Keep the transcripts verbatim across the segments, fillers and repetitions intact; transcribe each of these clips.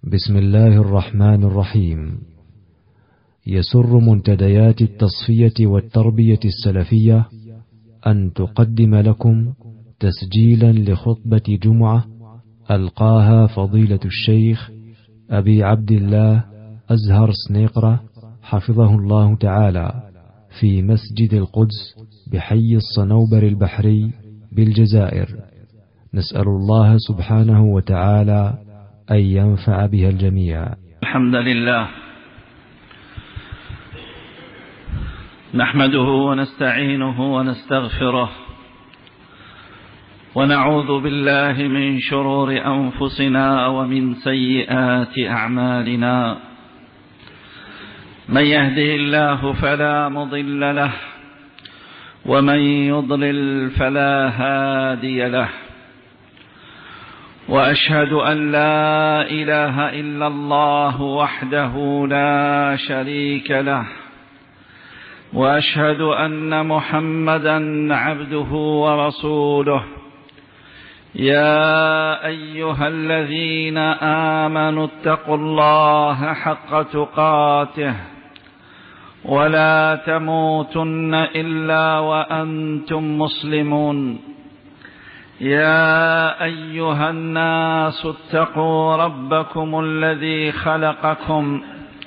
بسم الله الرحمن الرحيم. يسر منتديات التصفية والتربية السلفية أن تقدم لكم تسجيلا لخطبة جمعة ألقاها فضيلة الشيخ أبي عبد الله أزهر سنيقرة حفظه الله تعالى في مسجد القدس بحي الصنوبر البحري بالجزائر. نسأل الله سبحانه وتعالى أن ينفع بها الجميع. الحمد لله نحمده ونستعينه ونستغفره ونعوذ بالله من شرور أنفسنا ومن سيئات أعمالنا. من يهده الله فلا مضل له ومن يضلل فلا هادي له، وأشهد أن لا إله إلا الله وحده لا شريك له، وأشهد أن محمدا عبده ورسوله. يا أيها الذين آمنوا اتقوا الله حق تقاته ولا تموتن إلا وأنتم مسلمون. يا أيها الناس اتقوا ربكم الذي خلقكم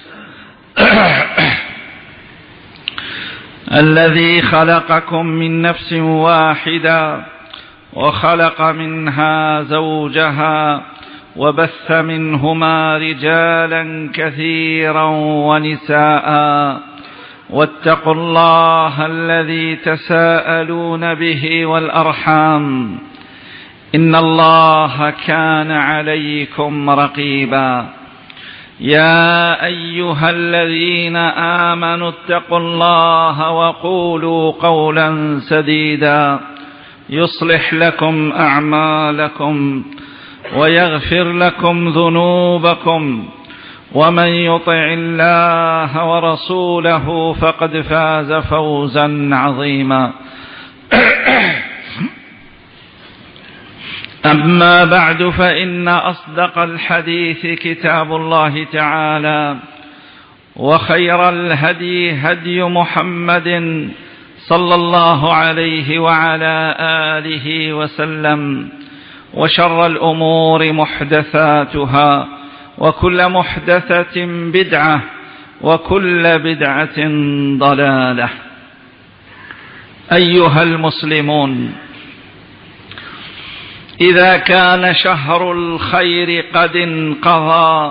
الذي خلقكم من نفس واحدة وخلق منها زوجها وبث منهما رجالا كثيرا ونساء، واتقوا الله الذي تساءلون به والأرحام إن الله كان عليكم رقيبا. يا أيها الذين آمنوا اتقوا الله وقولوا قولا سديدا يصلح لكم أعمالكم ويغفر لكم ذنوبكم، ومن يطع الله ورسوله فقد فاز فوزا عظيما. أما بعد، فإن أصدق الحديث كتاب الله تعالى، وخير الهدي هدي محمد صلى الله عليه وعلى آله وسلم، وشر الأمور محدثاتها، وكل محدثة بدعة، وكل بدعة ضلالة. أيها المسلمون، إذا كان شهر الخير قد انقضى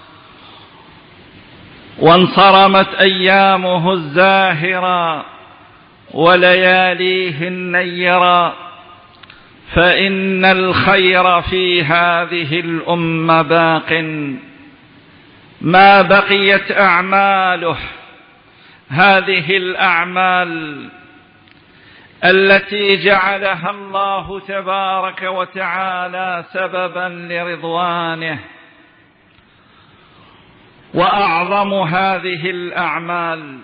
وانصرمت أيامه الزاهرة ولياليه النيرة، فإن الخير في هذه الأمة باق ما بقيت أعماله، هذه الأعمال التي جعلها الله تبارك وتعالى سببا لرضوانه. وأعظم هذه الأعمال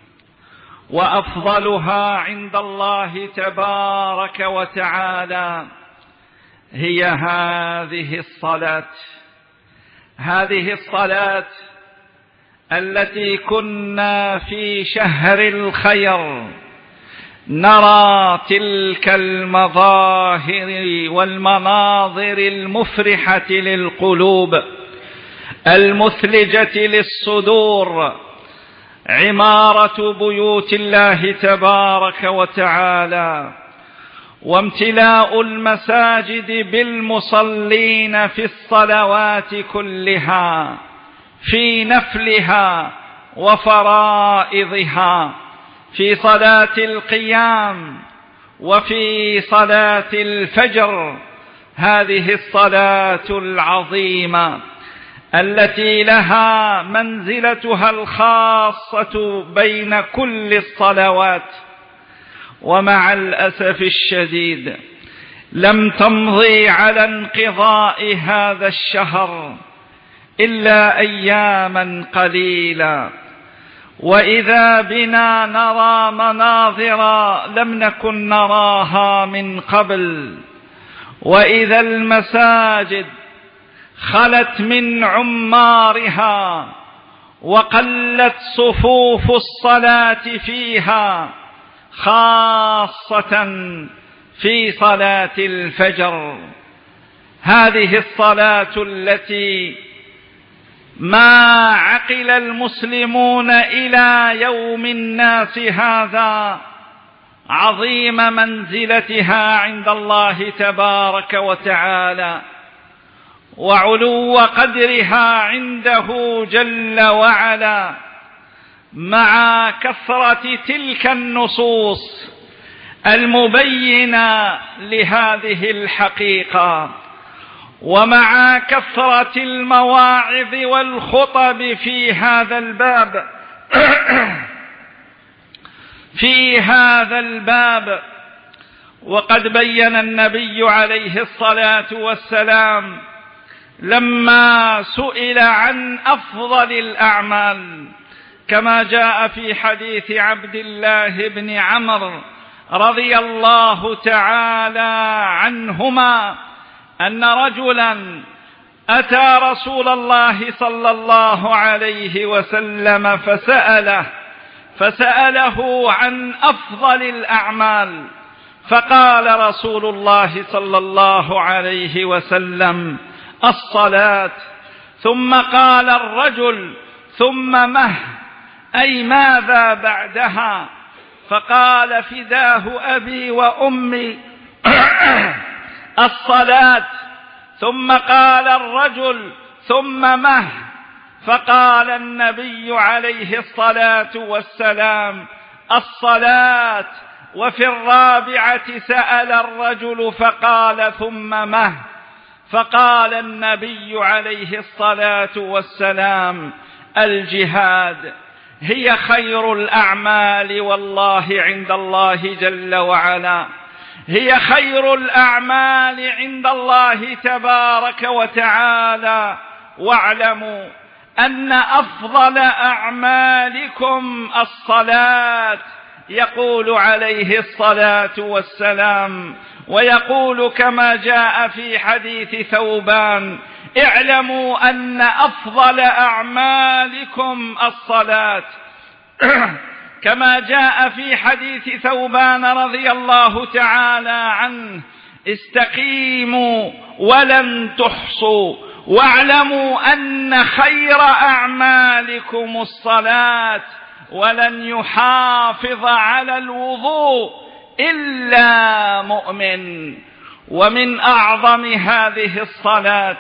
وأفضلها عند الله تبارك وتعالى هي هذه الصلاة، هذه الصلاة التي كنا في شهر الخير نرى تلك المظاهر والمناظر المفرحة للقلوب المثلجة للصدور، عمارة بيوت الله تبارك وتعالى، وامتلاء المساجد بالمصلين في الصلوات كلها، في نفلها وفرائضها، في صلاة القيام وفي صلاة الفجر، هذه الصلاة العظيمة التي لها منزلتها الخاصة بين كل الصلوات. ومع الأسف الشديد لم تمضي على انقضاء هذا الشهر إلا أياما قليلة، وإذا بنا نرى مناظر لم نكن نراها من قبل، وإذا المساجد خلت من عمارها وقلت صفوف الصلاة فيها، خاصة في صلاة الفجر. هذه الصلاة التي ما عقل المسلمون إلى يوم الناس هذا عظيم منزلتها عند الله تبارك وتعالى، وعلو قدرها عنده جل وعلا، مع كثرة تلك النصوص المبينة لهذه الحقيقة، ومع كثرة المواعظ والخطب في هذا الباب في هذا الباب. وقد بين النبي عليه الصلاة والسلام لما سئل عن أفضل الأعمال، كما جاء في حديث عبد الله بن عمرو رضي الله تعالى عنهما أن رجلا أتى رسول الله صلى الله عليه وسلم فسأله فسأله عن أفضل الأعمال، فقال رسول الله صلى الله عليه وسلم: الصلاة. ثم قال الرجل: ثم مه، أي ماذا بعدها؟ فقال: فداه أبي وأمي الصلاة. ثم قال الرجل: ثم مه؟ فقال النبي عليه الصلاة والسلام: الصلاة. وفي الرابعة سأل الرجل فقال: ثم مه؟ فقال النبي عليه الصلاة والسلام: الجهاد. هي خير الأعمال والله عند الله جل وعلا، هي خير الأعمال عند الله تبارك وتعالى. واعلموا أن أفضل أعمالكم الصلاة. يقول عليه الصلاة والسلام، ويقول كما جاء في حديث ثوبان: اعلموا أن أفضل أعمالكم الصلاة. كما جاء في حديث ثوبان رضي الله تعالى عنه: استقيموا ولن تحصوا، واعلموا أن خير أعمالكم الصلاة، ولن يحافظ على الوضوء إلا مؤمن. ومن أعظم هذه الصلاة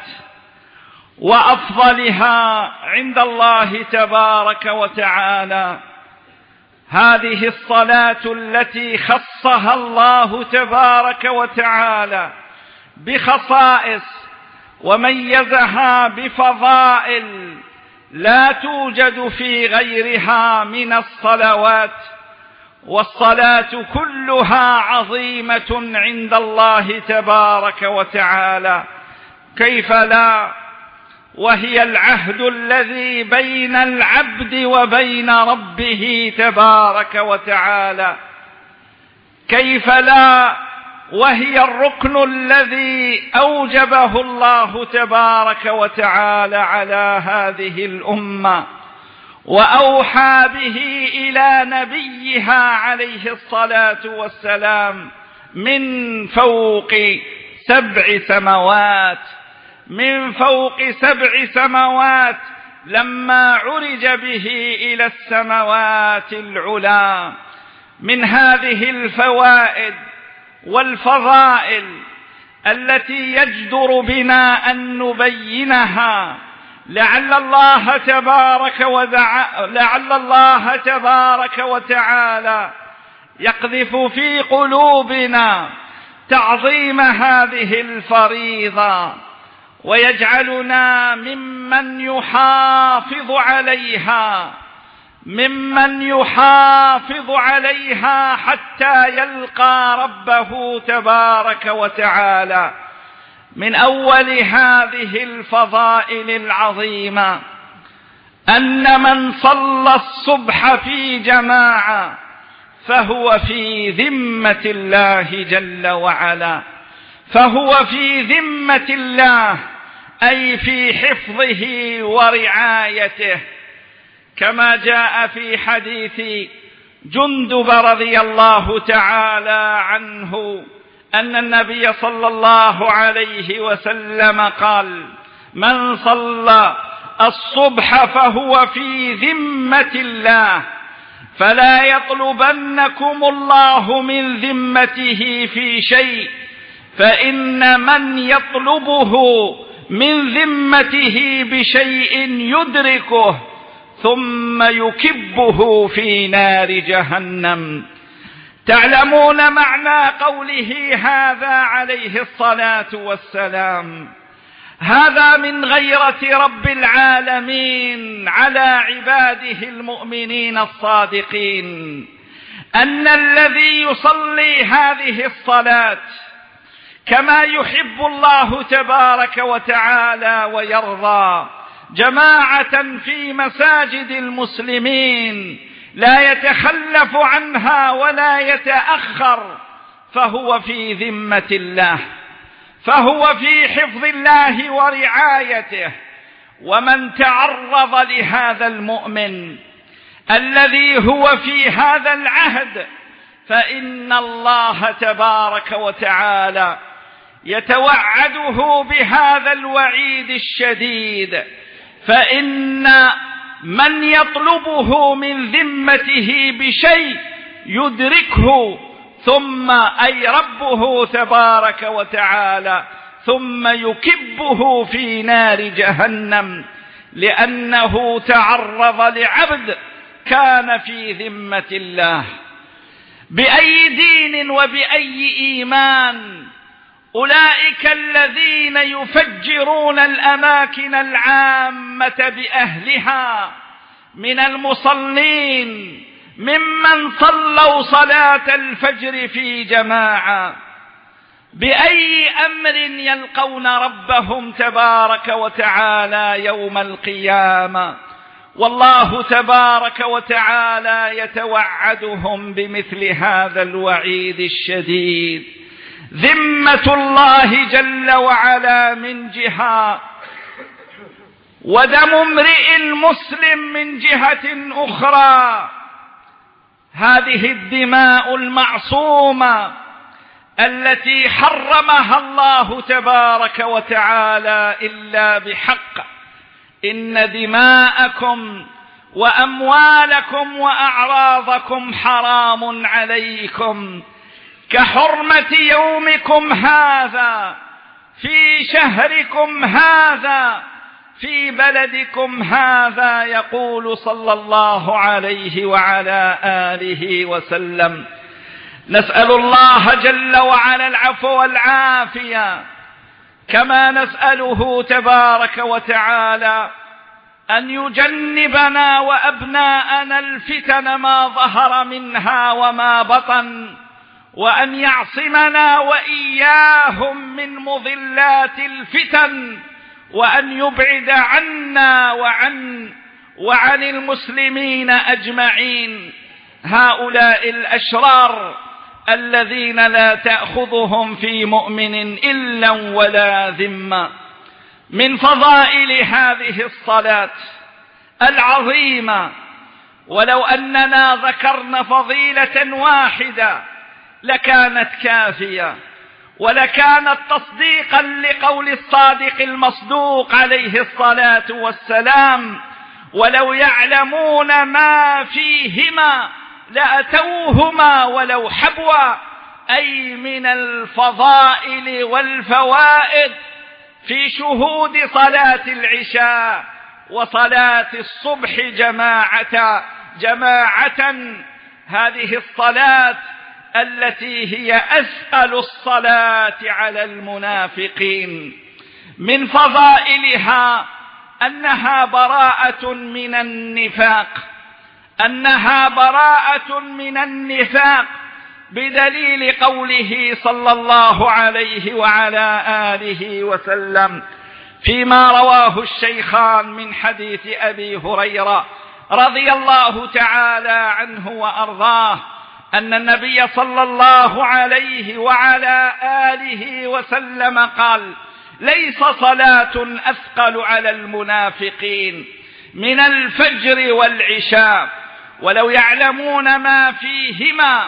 وأفضلها عند الله تبارك وتعالى هذه الصلاة التي خصها الله تبارك وتعالى بخصائص وميزها بفضائل لا توجد في غيرها من الصلوات، والصلاة كلها عظيمة عند الله تبارك وتعالى. كيف لا، وهي العهد الذي بين العبد وبين ربه تبارك وتعالى. كيف لا، وهي الركن الذي أوجبه الله تبارك وتعالى على هذه الأمة، وأوحى به إلى نبيها عليه الصلاة والسلام من فوق سبع سماوات من فوق سبع سماوات لما عرج به إلى السماوات العلى. من هذه الفوائد والفضائل التي يجدر بنا أن نبينها، لعل الله تبارك ودع... لعل الله تبارك وتعالى يقذف في قلوبنا تعظيم هذه الفريضة، ويجعلنا ممن يحافظ عليها ممن يحافظ عليها حتى يلقى ربه تبارك وتعالى. من أول هذه الفضائل العظيمة أن من صلى الصبح في جماعة فهو في ذمة الله جل وعلا، فهو في ذمة الله أي في حفظه ورعايته، كما جاء في حديث جندب رضي الله تعالى عنه أن النبي صلى الله عليه وسلم قال: من صلى الصبح فهو في ذمة الله، فلا يطلبنكم الله من ذمته في شيء، فإن من يطلبه من ذمته بشيء يدركه ثم يكبه في نار جهنم. تعلمون معنى قوله هذا عليه الصلاة والسلام؟ هذا من غيرة رب العالمين على عباده المؤمنين الصادقين، أن الذي يصلي هذه الصلاة كما يحب الله تبارك وتعالى ويرضى، جماعة في مساجد المسلمين لا يتخلف عنها ولا يتأخر، فهو في ذمة الله، فهو في حفظ الله ورعايته. ومن تعرض لهذا المؤمن الذي هو في هذا العهد، فإن الله تبارك وتعالى يتوعده بهذا الوعيد الشديد، فإن من يطلبه من ذمته بشيء يدركه ثم أي ربه تبارك وتعالى ثم يكبه في نار جهنم، لأنه تعرض لعبد كان في ذمة الله. بأي دين وبأي إيمان أولئك الذين يفجرون الأماكن العامة بأهلها من المصلين ممن صلوا صلاة الفجر في جماعة، بأي أمر يلقون ربهم تبارك وتعالى يوم القيامة؟ والله تبارك وتعالى يتوعدهم بمثل هذا الوعيد الشديد. ذمة الله جل وعلا من جهة، ودم امرئ مسلم من جهة أخرى. هذه الدماء المعصومة التي حرمها الله تبارك وتعالى إلا بحق. إن دماءكم وأموالكم وأعراضكم حرام عليكم كحرمة يومكم هذا في شهركم هذا في بلدكم هذا. يقول صلى الله عليه وعلى آله وسلم: نسأل الله جل وعلا العفو والعافية، كما نسأله تبارك وتعالى أن يجنبنا وأبناءنا الفتن ما ظهر منها وما بطن، وأن يعصمنا وإياهم من مضلات الفتن، وأن يبعد عنا وعن وعن المسلمين أجمعين هؤلاء الأشرار الذين لا تأخذهم في مؤمن إلا ولا ذمة. من فضائل هذه الصلاة العظيمة، ولو أننا ذكرنا فضيلة واحدة لكانت كافية، ولكانت تصديقا لقول الصادق المصدوق عليه الصلاة والسلام: ولو يعلمون ما فيهما لأتوهما ولو حبوا، أي من الفضائل والفوائد في شهود صلاة العشاء وصلاة الصبح جماعة جماعة. هذه الصلاة التي هي أسهل الصلاة على المنافقين. من فضائلها أنها براءة من النفاق، أنها براءة من النفاق بدليل قوله صلى الله عليه وعلى آله وسلم فيما رواه الشيخان من حديث أبي هريرة رضي الله تعالى عنه وأرضاه أن النبي صلى الله عليه وعلى آله وسلم قال: ليس صلاة أثقل على المنافقين من الفجر والعشاء، ولو يعلمون ما فيهما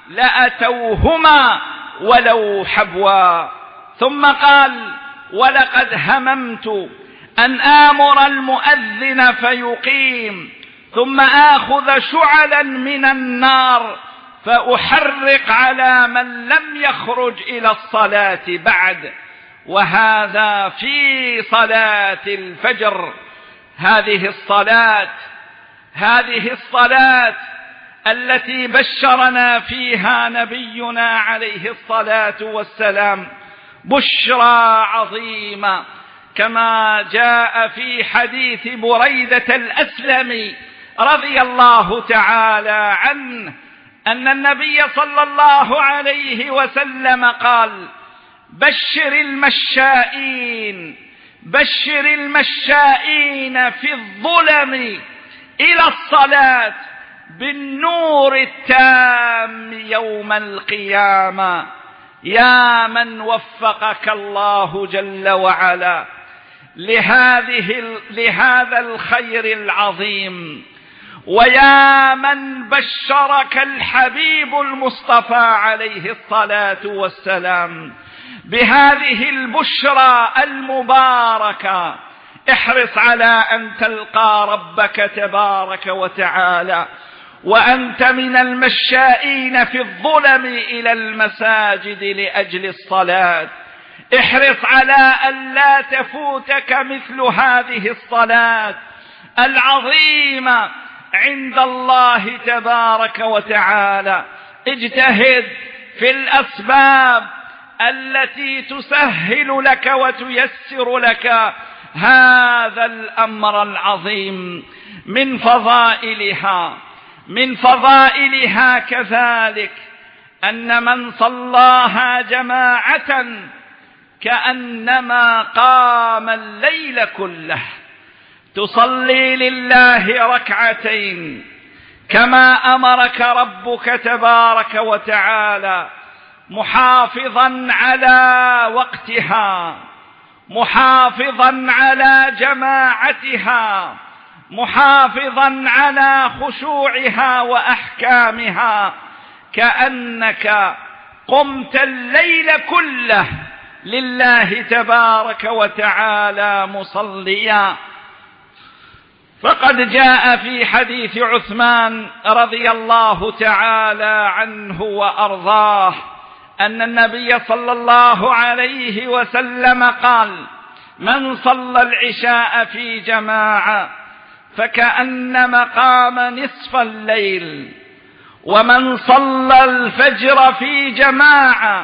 لأتوهما ولو حبوا. ثم قال: ولقد هممت أن آمر المؤذن فيقيم، ثم آخذ شعلا من النار فأحرق على من لم يخرج إلى الصلاة بعد. وهذا في صلاة الفجر. هذه الصلاة هذه الصلاة التي بشرنا فيها نبينا عليه الصلاة والسلام بشرى عظيمة، كما جاء في حديث بريدة الأسلمي رضي الله تعالى عنه أن النبي صلى الله عليه وسلم قال: بشر المشائين بشر المشائين في الظلم إلى الصلاة بالنور التام يوم القيامة. يا من وفقك الله جل وعلا لهذه لهذا الخير العظيم، ويا من بشرك الحبيب المصطفى عليه الصلاة والسلام بهذه البشرى المباركة، احرص على أن تلقى ربك تبارك وتعالى وأنت من المشائين في الظلم إلى المساجد لأجل الصلاة. احرص على أن لا تفوتك مثل هذه الصلاة العظيمة عند الله تبارك وتعالى. اجتهد في الأسباب التي تسهل لك وتيسر لك هذا الأمر العظيم. من فضائلها من فضائلها كذلك أن من صلاها جماعة كأنما قام الليل كله. تصلي لله ركعتين كما أمرك ربك تبارك وتعالى، محافظا على وقتها، محافظا على جماعتها، محافظا على خشوعها وأحكامها، كأنك قمت الليل كله لله تبارك وتعالى مصليا. فقد جاء في حديث عثمان رضي الله تعالى عنه وأرضاه أن النبي صلى الله عليه وسلم قال: من صلى العشاء في جماعة فكأنما قام نصف الليل، ومن صلى الفجر في جماعة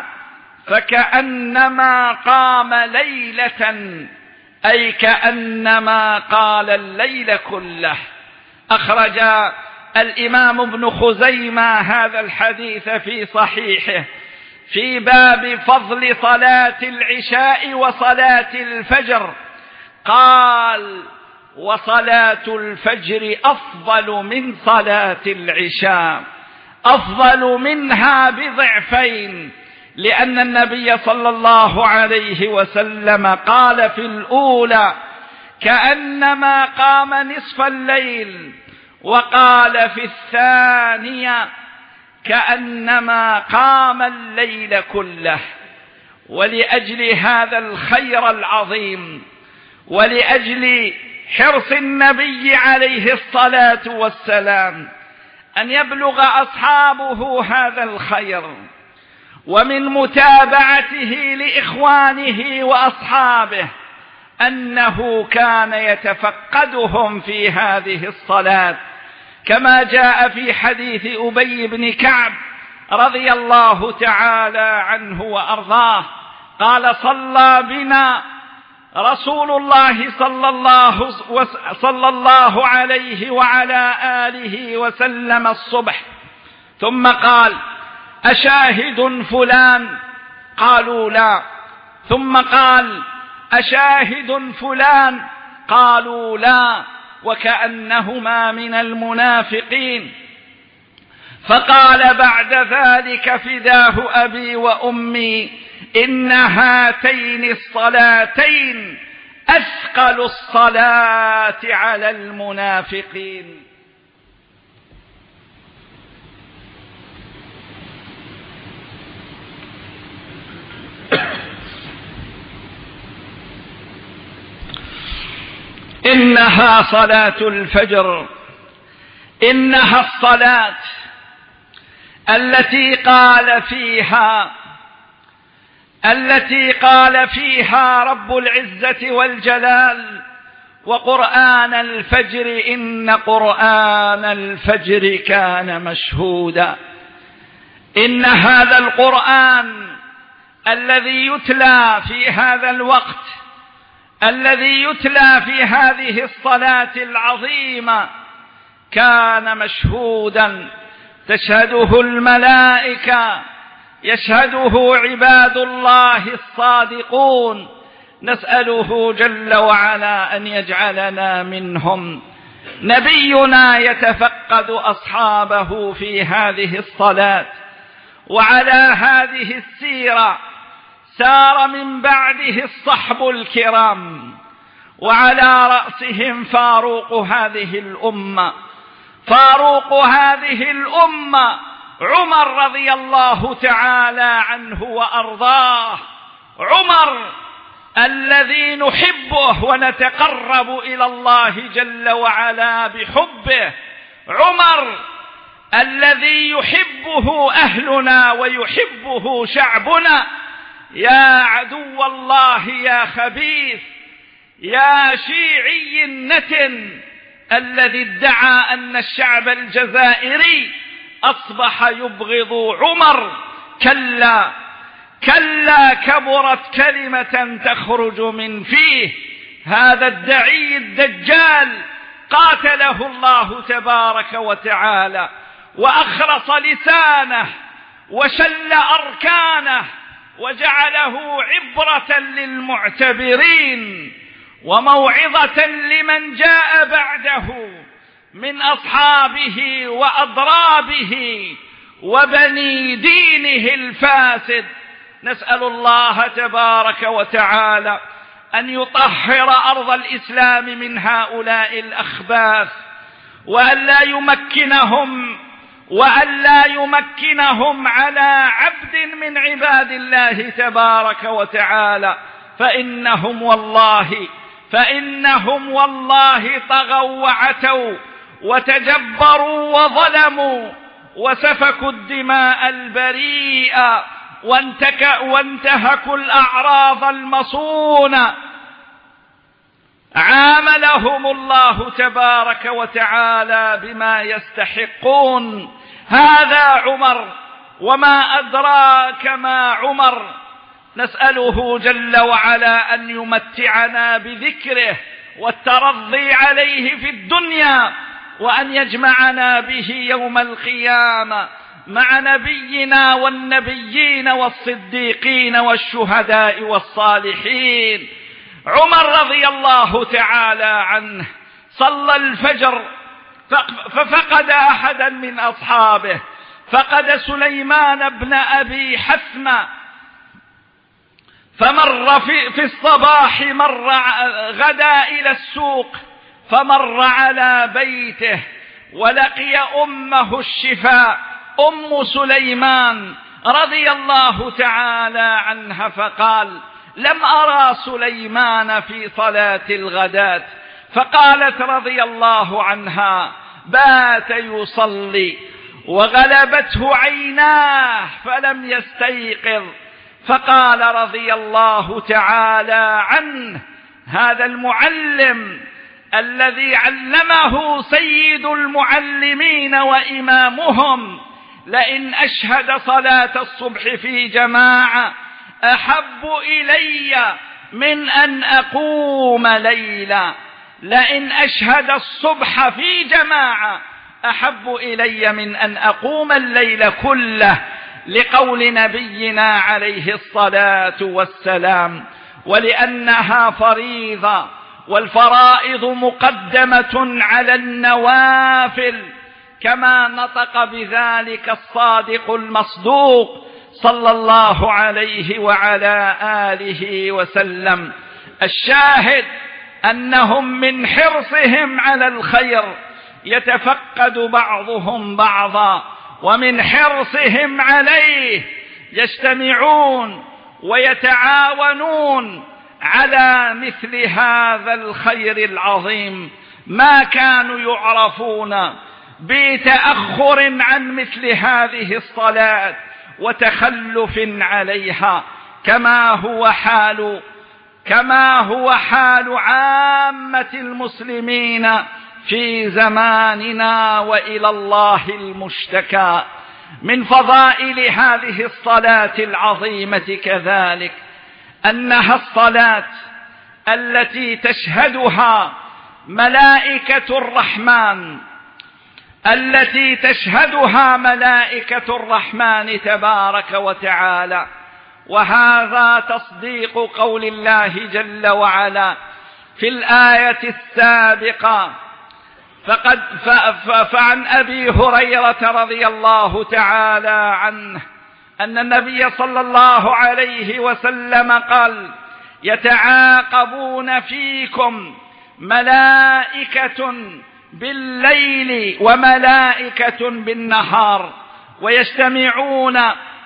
فكأنما قام ليلة، أي كأنما قال الليل كله. أخرج الإمام ابن خزيمة هذا الحديث في صحيحه في باب فضل صلاة العشاء وصلاة الفجر، قال: وصلاة الفجر أفضل من صلاة العشاء، أفضل منها بضعفين، لأن النبي صلى الله عليه وسلم قال في الأولى كأنما قام نصف الليل، وقال في الثانية كأنما قام الليل كله. ولأجل هذا الخير العظيم، ولأجل حرص النبي عليه الصلاة والسلام أن يبلغ أصحابه هذا الخير، ومن متابعته لإخوانه وأصحابه أنه كان يتفقدهم في هذه الصلاة، كما جاء في حديث أبي بن كعب رضي الله تعالى عنه وأرضاه قال: صلى بنا رسول الله صلى الله, صلى الله عليه وعلى آله وسلم الصبح، ثم قال: أشاهد فلان؟ قالوا لا. ثم قال: أشاهد فلان؟ قالوا لا، وكأنهما من المنافقين. فقال بعد ذلك: فداه أبي وأمي إن هاتين الصلاتين أثقل الصلاة على المنافقين. إنها صلاة الفجر، إنها الصلاة التي قال فيها التي قال فيها رب العزة والجلال: وقرآن الفجر إن قرآن الفجر كان مشهودا. إن هذا القرآن الذي يتلى في هذا الوقت، الذي يتلى في هذه الصلاة العظيمة، كان مشهودا، تشهده الملائكة، يشهده عباد الله الصادقون. نسأله جل وعلا أن يجعلنا منهم. نبينا يتفقد أصحابه في هذه الصلاة، وعلى هذه السيرة سار من بعده الصحب الكرام، وعلى رأسهم فاروق هذه الأمة فاروق هذه الأمة عمر رضي الله تعالى عنه وأرضاه. عمر الذي نحبه ونتقرب إلى الله جل وعلا بحبه، عمر الذي يحبه أهلنا ويحبه شعبنا. يا عدو الله يا خبيث يا شيعي النتن الذي ادعى أن الشعب الجزائري أصبح يبغض عمر، كلا كلا، كبرت كلمة تخرج من فيه. هذا الدعي الدجال قاتله الله تبارك وتعالى، وأخرص لسانه وشل أركانه، وجعله عبرة للمعتبرين وموعظة لمن جاء بعده من أصحابه وأضرابه وبني دينه الفاسد. نسأل الله تبارك وتعالى أن يطهر أرض الإسلام من هؤلاء الأخباث، وأن لا يمكنهم وأن لا يمكنهم على عبد من عباد الله تبارك وتعالى، فإنهم والله فإنهم والله طغوا وعتوا وتجبروا وظلموا وسفكوا الدماء البريئة وانتهكوا الأعراض المصونة. عاملهم الله تبارك وتعالى بما يستحقون. هذا عمر، وما أدراك ما عمر. نسأله جل وعلا أن يمتعنا بذكره والترضي عليه في الدنيا، وأن يجمعنا به يوم القيامة مع نبينا والنبيين والصديقين والشهداء والصالحين. عمر رضي الله تعالى عنه صلى الفجر ففقد أحدا من أصحابه، فقد سليمان بن أبي حثمة، فمر في, في الصباح مر غدا إلى السوق، فمر على بيته ولقي أمه الشفاء أم سليمان رضي الله تعالى عنها، فقال: لم أرى سليمان في صلاة الغداة. فقالت رضي الله عنها: بات يصلي وغلبته عيناه فلم يستيقظ. فقال رضي الله تعالى عنه: هذا المعلم الذي علمه سيد المعلمين وإمامهم، لئن أشهد صلاة الصبح في جماعة أحب إلي من أن أقوم ليلا. لئن أشهد الصبح في جماعة أحب إلي من أن أقوم الليل كله، لقول نبينا عليه الصلاة والسلام. ولأنها فريضة، والفرائض مقدمة على النوافل، كما نطق بذلك الصادق المصدوق صلى الله عليه وعلى آله وسلم. الشاهد أنهم من حرصهم على الخير يتفقد بعضهم بعضا، ومن حرصهم عليه يجتمعون ويتعاونون على مثل هذا الخير العظيم. ما كانوا يعرفون بتأخر عن مثل هذه الصلاة وتخلف عليها، كما هو حال كما هو حال عامة المسلمين في زماننا وإلى الله المشتكى. من فضائل هذه الصلاة العظيمة كذلك أنها الصلاة التي تشهدها ملائكة الرحمن التي تشهدها ملائكة الرحمن تبارك وتعالى، وهذا تصديق قول الله جل وعلا في الآية السابقة. فقد فعن أبي هريرة رضي الله تعالى عنه أن النبي صلى الله عليه وسلم قال: يتعاقبون فيكم ملائكة بالليل وملائكة بالنهار، ويجتمعون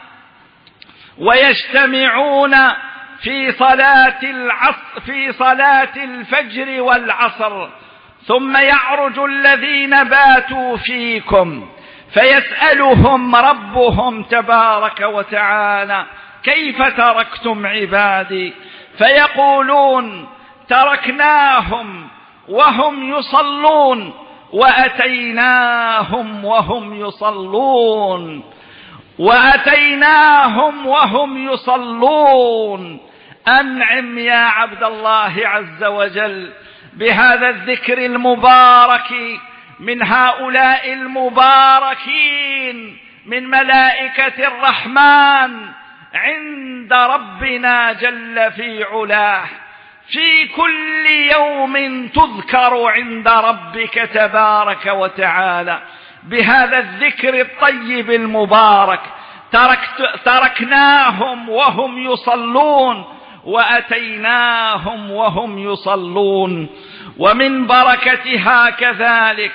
ويجتمعون في صلاة العصر في صلاة الفجر والعصر، ثم يعرج الذين باتوا فيكم فيسألهم ربهم تبارك وتعالى: كيف تركتم عبادي؟ فيقولون: تركناهم وهم يصلون وأتيناهم وهم يصلون وأتيناهم وهم يصلون. أنعم يا عبد الله عز وجل بهذا الذكر المبارك من هؤلاء المباركين من ملائكة الرحمن عند ربنا جل في علاه. في كل يوم تذكر عند ربك تبارك وتعالى بهذا الذكر الطيب المبارك: تركت تركناهم وهم يصلون وأتيناهم وهم يصلون. ومن بركتها كذلك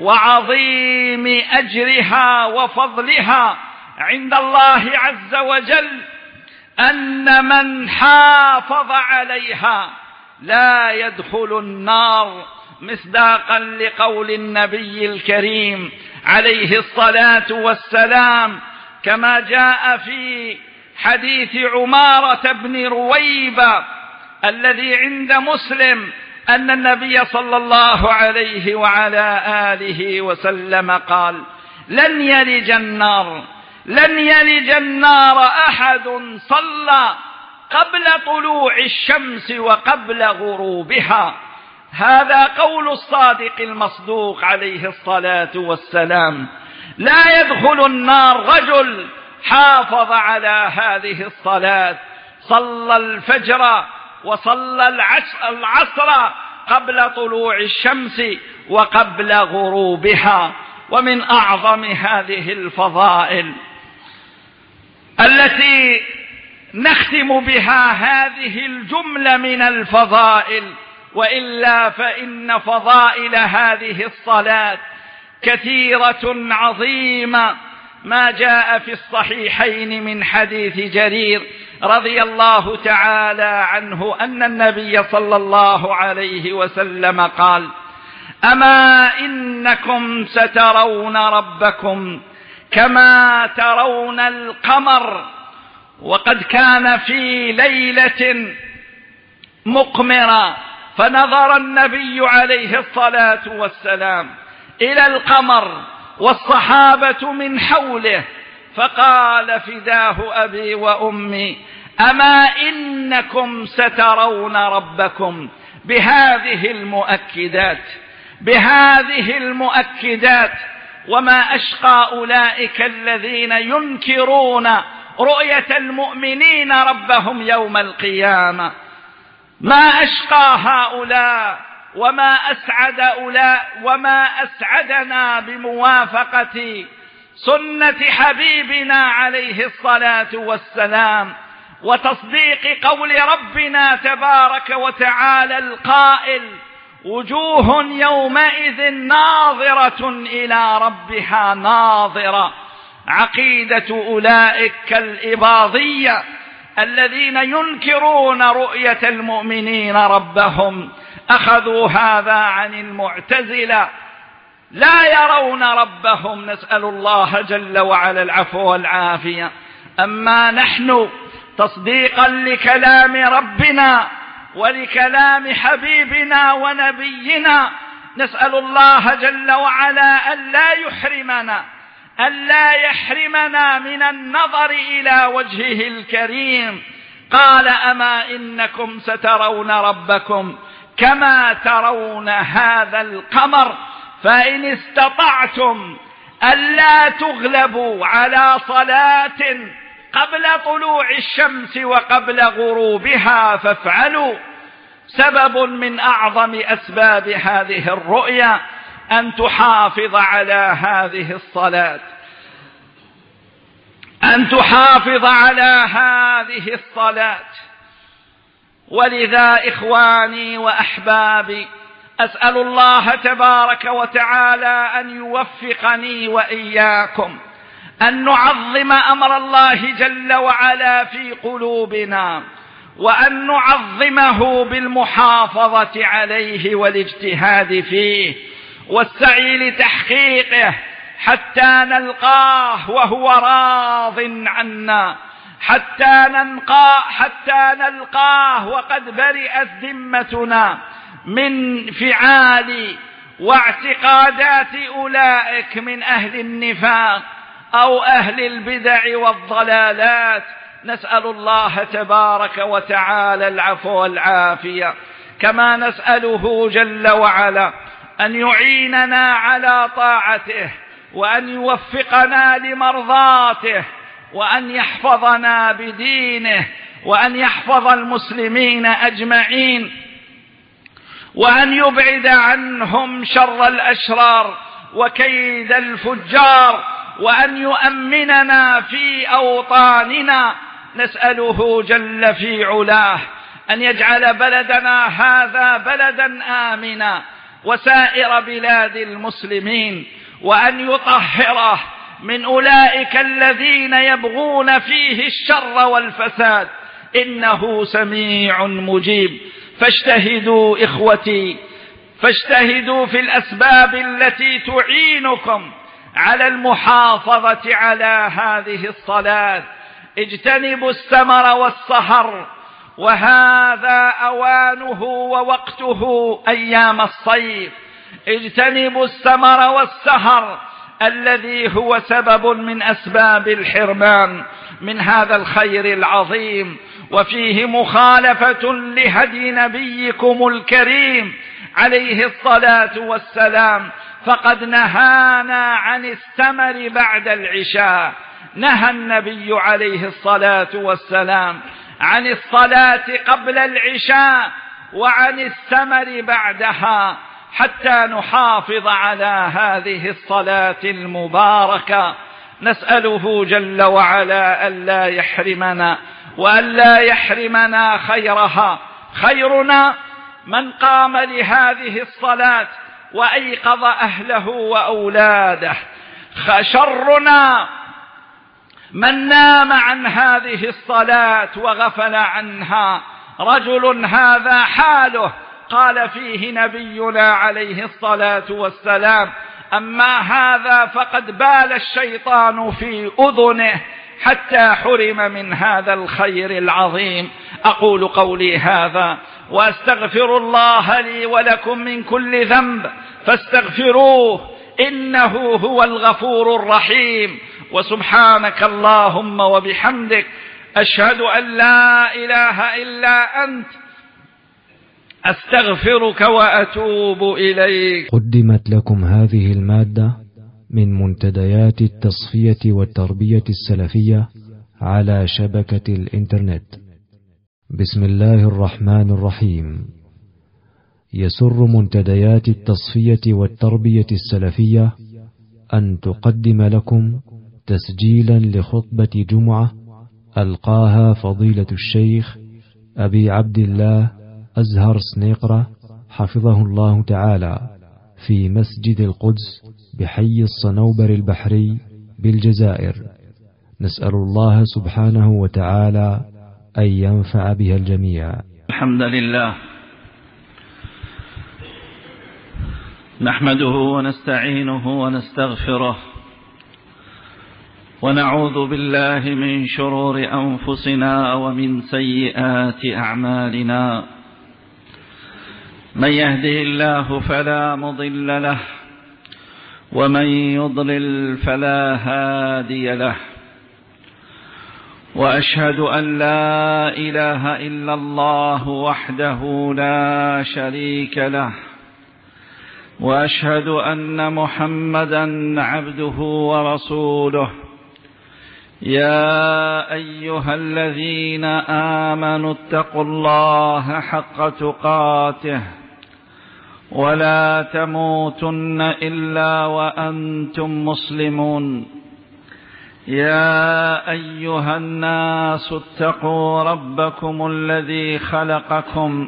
وعظيم أجرها وفضلها عند الله عز وجل أن من حافظ عليها لا يدخل النار، مصداقا لقول النبي الكريم عليه الصلاة والسلام، كما جاء في حديث عمارة بن رويبة الذي عند مسلم أن النبي صلى الله عليه وعلى آله وسلم قال: لن يلج النار لن يلج النار أحد صلى قبل طلوع الشمس وقبل غروبها. هذا قول الصادق المصدوق عليه الصلاة والسلام. لا يدخل النار رجل حافظ على هذه الصلاة، صلى الفجر وصلى العصر قبل طلوع الشمس وقبل غروبها. ومن أعظم هذه الفضائل التي نختم بها هذه الجملة من الفضائل، وإلا فإن فضائل هذه الصلاة كثيرة عظيمة، ما جاء في الصحيحين من حديث جرير رضي الله تعالى عنه أن النبي صلى الله عليه وسلم قال: أما إنكم سترون ربكم كما ترون القمر. وقد كان في ليلة مقمرة فنظر النبي عليه الصلاة والسلام إلى القمر والصحابة من حوله فقال: فداه أبي وأمي، أما إنكم سترون ربكم بهذه المؤكدات بهذه المؤكدات وما أشقى أولئك الذين ينكرون رؤية المؤمنين ربهم يوم القيامة. ما أشقى هؤلاء وما أسعد أولئك وما أسعدنا بموافقة سنة حبيبنا عليه الصلاة والسلام، وتصديق قول ربنا تبارك وتعالى القائل: وجوه يومئذ ناظرة إلى ربها ناظرة. عقيدة أولئك كالإباضية الذين ينكرون رؤية المؤمنين ربهم، أخذوا هذا عن المعتزلة، لا يرون ربهم، نسأل الله جل وعلا العفو والعافية. أما نحن تصديقا لكلام ربنا ولكلام حبيبنا ونبينا، نسأل الله جل وعلا ألا يحرمنا ألا يحرمنا من النظر إلى وجهه الكريم. قال: أما إنكم سترون ربكم كما ترون هذا القمر، فإن استطعتم ألا تغلبوا على صلاة قبل طلوع الشمس وقبل غروبها فافعلوا. سبب من أعظم أسباب هذه الرؤيا أن تحافظ على هذه الصلاة، أن تحافظ على هذه الصلاة. ولذا إخواني وأحبابي، أسأل الله تبارك وتعالى أن يوفقني وإياكم أن نعظم أمر الله جل وعلا في قلوبنا، وأن نعظمه بالمحافظة عليه والاجتهاد فيه والسعي لتحقيقه حتى نلقاه وهو راض عنا، حتى نلقاه حتى نلقاه وقد برئت ذمتنا من فعال واعتقادات أولئك من أهل النفاق أو أهل البدع والضلالات. نسأل الله تبارك وتعالى العفو والعافية، كما نسأله جل وعلا أن يعيننا على طاعته، وأن يوفقنا لمرضاته، وأن يحفظنا بدينه، وأن يحفظ المسلمين أجمعين، وأن يبعد عنهم شر الأشرار وكيد الفجار، وأن يؤمننا في أوطاننا. نسأله جل في علاه أن يجعل بلدنا هذا بلدا آمنا وسائر بلاد المسلمين، وأن يطهره من أولئك الذين يبغون فيه الشر والفساد، إنه سميع مجيب. فاجتهدوا إخوتي، فاجتهدوا في الأسباب التي تعينكم على المحافظة على هذه الصلاة. اجتنبوا السمر والسهر، وهذا أوانه ووقته أيام الصيف. اجتنبوا السمر والسهر الذي هو سبب من أسباب الحرمان من هذا الخير العظيم، وفيه مخالفة لهدي نبيكم الكريم عليه الصلاة والسلام، فقد نهانا عن السمر بعد العشاء. نهى النبي عليه الصلاة والسلام عن الصلاة قبل العشاء وعن السمر بعدها، حتى نحافظ على هذه الصلاة المباركة. نسأله جل وعلا ألا يحرمنا وألا يحرمنا خيرها. خيرنا من قام لهذه الصلاة وأيقظ أهله وأولاده. شرنا من نام عن هذه الصلاة وغفل عنها. رجل هذا حاله قال فيه نبينا عليه الصلاة والسلام: أما هذا فقد بال الشيطان في أذنه حتى حرم من هذا الخير العظيم. أقول قولي هذا وأستغفر الله لي ولكم من كل ذنب فاستغفروه إنه هو الغفور الرحيم. وسبحانك اللهم وبحمدك، أشهد أن لا إله إلا أنت، أستغفرك وأتوب إليك. قدمت لكم هذه المادة من منتديات التصفية والتربية السلفية على شبكة الإنترنت. بسم الله الرحمن الرحيم. يسر منتديات التصفية والتربية السلفية أن تقدم لكم تسجيلا لخطبة جمعة ألقاها فضيلة الشيخ أبي عبد الله أزهر سنيقرة حفظه الله تعالى في مسجد القدس بحي الصنوبر البحري بالجزائر. نسأل الله سبحانه وتعالى أن ينفع بها الجميع. الحمد لله نحمده ونستعينه ونستغفره ونعوذ بالله من شرور أنفسنا ومن سيئات أعمالنا. من يهده الله فلا مضل له ومن يضلل فلا هادي له، وأشهد أن لا إله إلا الله وحده لا شريك له، وأشهد أن محمدا عبده ورسوله. يا أيها الذين آمنوا اتقوا الله حق تقاته ولا تموتن إلا وأنتم مسلمون. يا أيها الناس اتقوا ربكم الذي خلقكم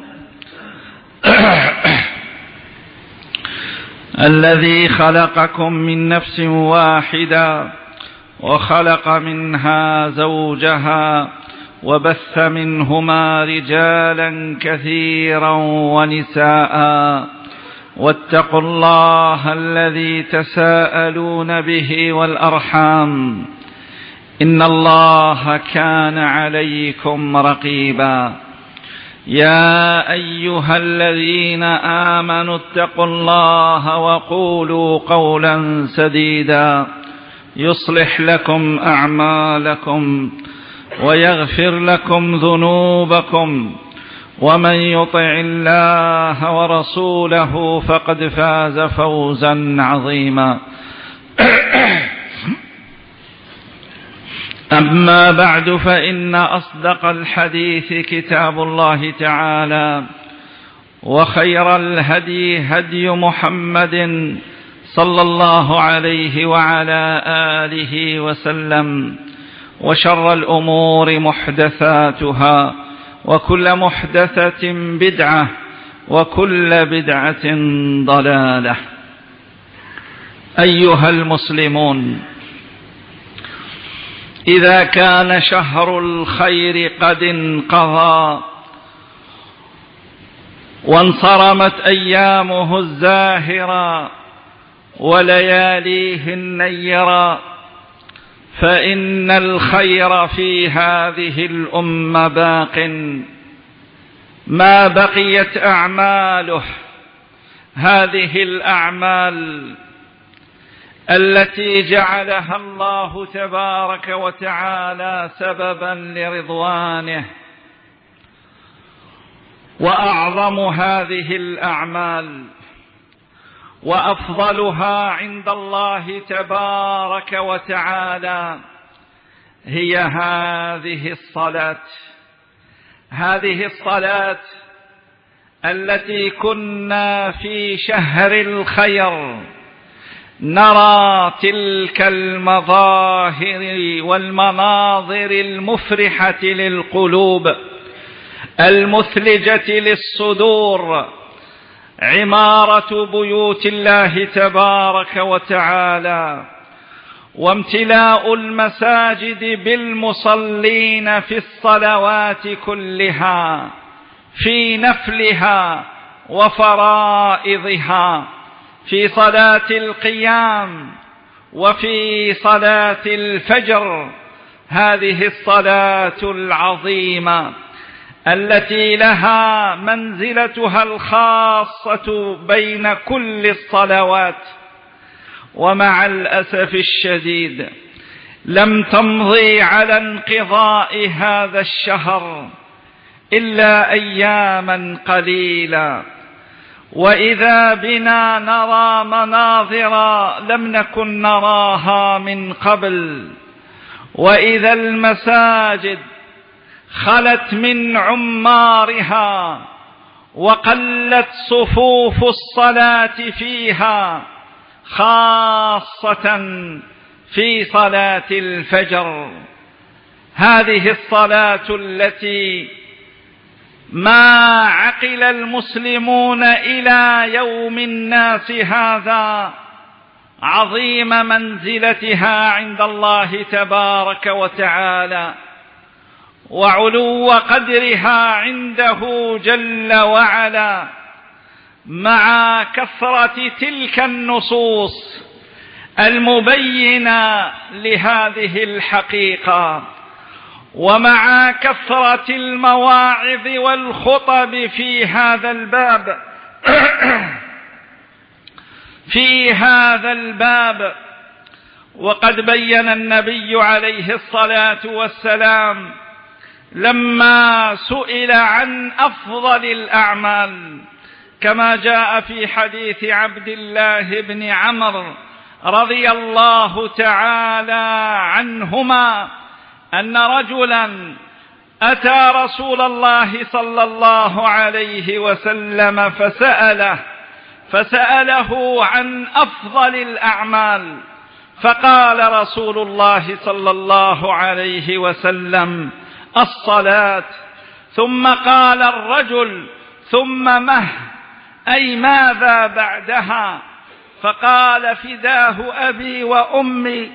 الذي خلقكم من نفس واحدة وخلق منها زوجها وبث منهما رجالا كثيرا ونساء، واتقوا الله الذي تساءلون به والأرحام إن الله كان عليكم رقيبا. يا أيها الذين آمنوا اتقوا الله وقولوا قولا سديدا يصلح لكم أعمالكم ويغفر لكم ذنوبكم، ومن يطع الله ورسوله فقد فاز فوزا عظيما. أما بعد، فإن أصدق الحديث كتاب الله تعالى، وخير الهدي هدي محمد صلى الله عليه وعلى آله وسلم، وشر الأمور محدثاتها، وكل محدثة بدعة، وكل بدعة ضلالة. أيها المسلمون، إذا كان شهر الخير قد انقضى وانصرمت أيامه الزاهرة ولياليه النيرة، فإن الخير في هذه الأمة باق ما بقيت أعماله، هذه الأعمال التي جعلها الله تبارك وتعالى سببا لرضوانه. وأعظم هذه الأعمال وأفضلها عند الله تبارك وتعالى هي هذه الصلاة، هذه الصلاة التي كنا في شهر الخير نرى تلك المظاهر والمناظر المفرحة للقلوب المثلجة للصدور، عمارة بيوت الله تبارك وتعالى، وامتلاء المساجد بالمصلين في الصلوات كلها، في نفلها وفرائضها، في صلاة القيام وفي صلاة الفجر، هذه الصلاة العظيمة التي لها منزلتها الخاصة بين كل الصلوات. ومع الأسف الشديد لم تمضي على انقضاء هذا الشهر إلا أياما قليلة، وإذا بنا نرى مناظر لم نكن نراها من قبل، وإذا المساجد خلت من عمارها وقلت صفوف الصلاة فيها، خاصة في صلاة الفجر. هذه الصلاة التي ما عقل المسلمون إلى يوم الناس هذا عظيم منزلتها عند الله تبارك وتعالى وعلو قدرها عنده جل وعلا، مع كثرة تلك النصوص المبينة لهذه الحقيقة، ومع كثرة المواعظ والخطب في هذا الباب في هذا الباب. وقد بين النبي عليه الصلاة والسلام لما سئل عن أفضل الأعمال، كما جاء في حديث عبد الله بن عمرو رضي الله تعالى عنهما أن رجلا أتى رسول الله صلى الله عليه وسلم فسأله فسأله عن أفضل الأعمال، فقال رسول الله صلى الله عليه وسلم: الصلاة. ثم قال الرجل: ثم مه، أي ماذا بعدها؟ فقال: فداه أبي وأمي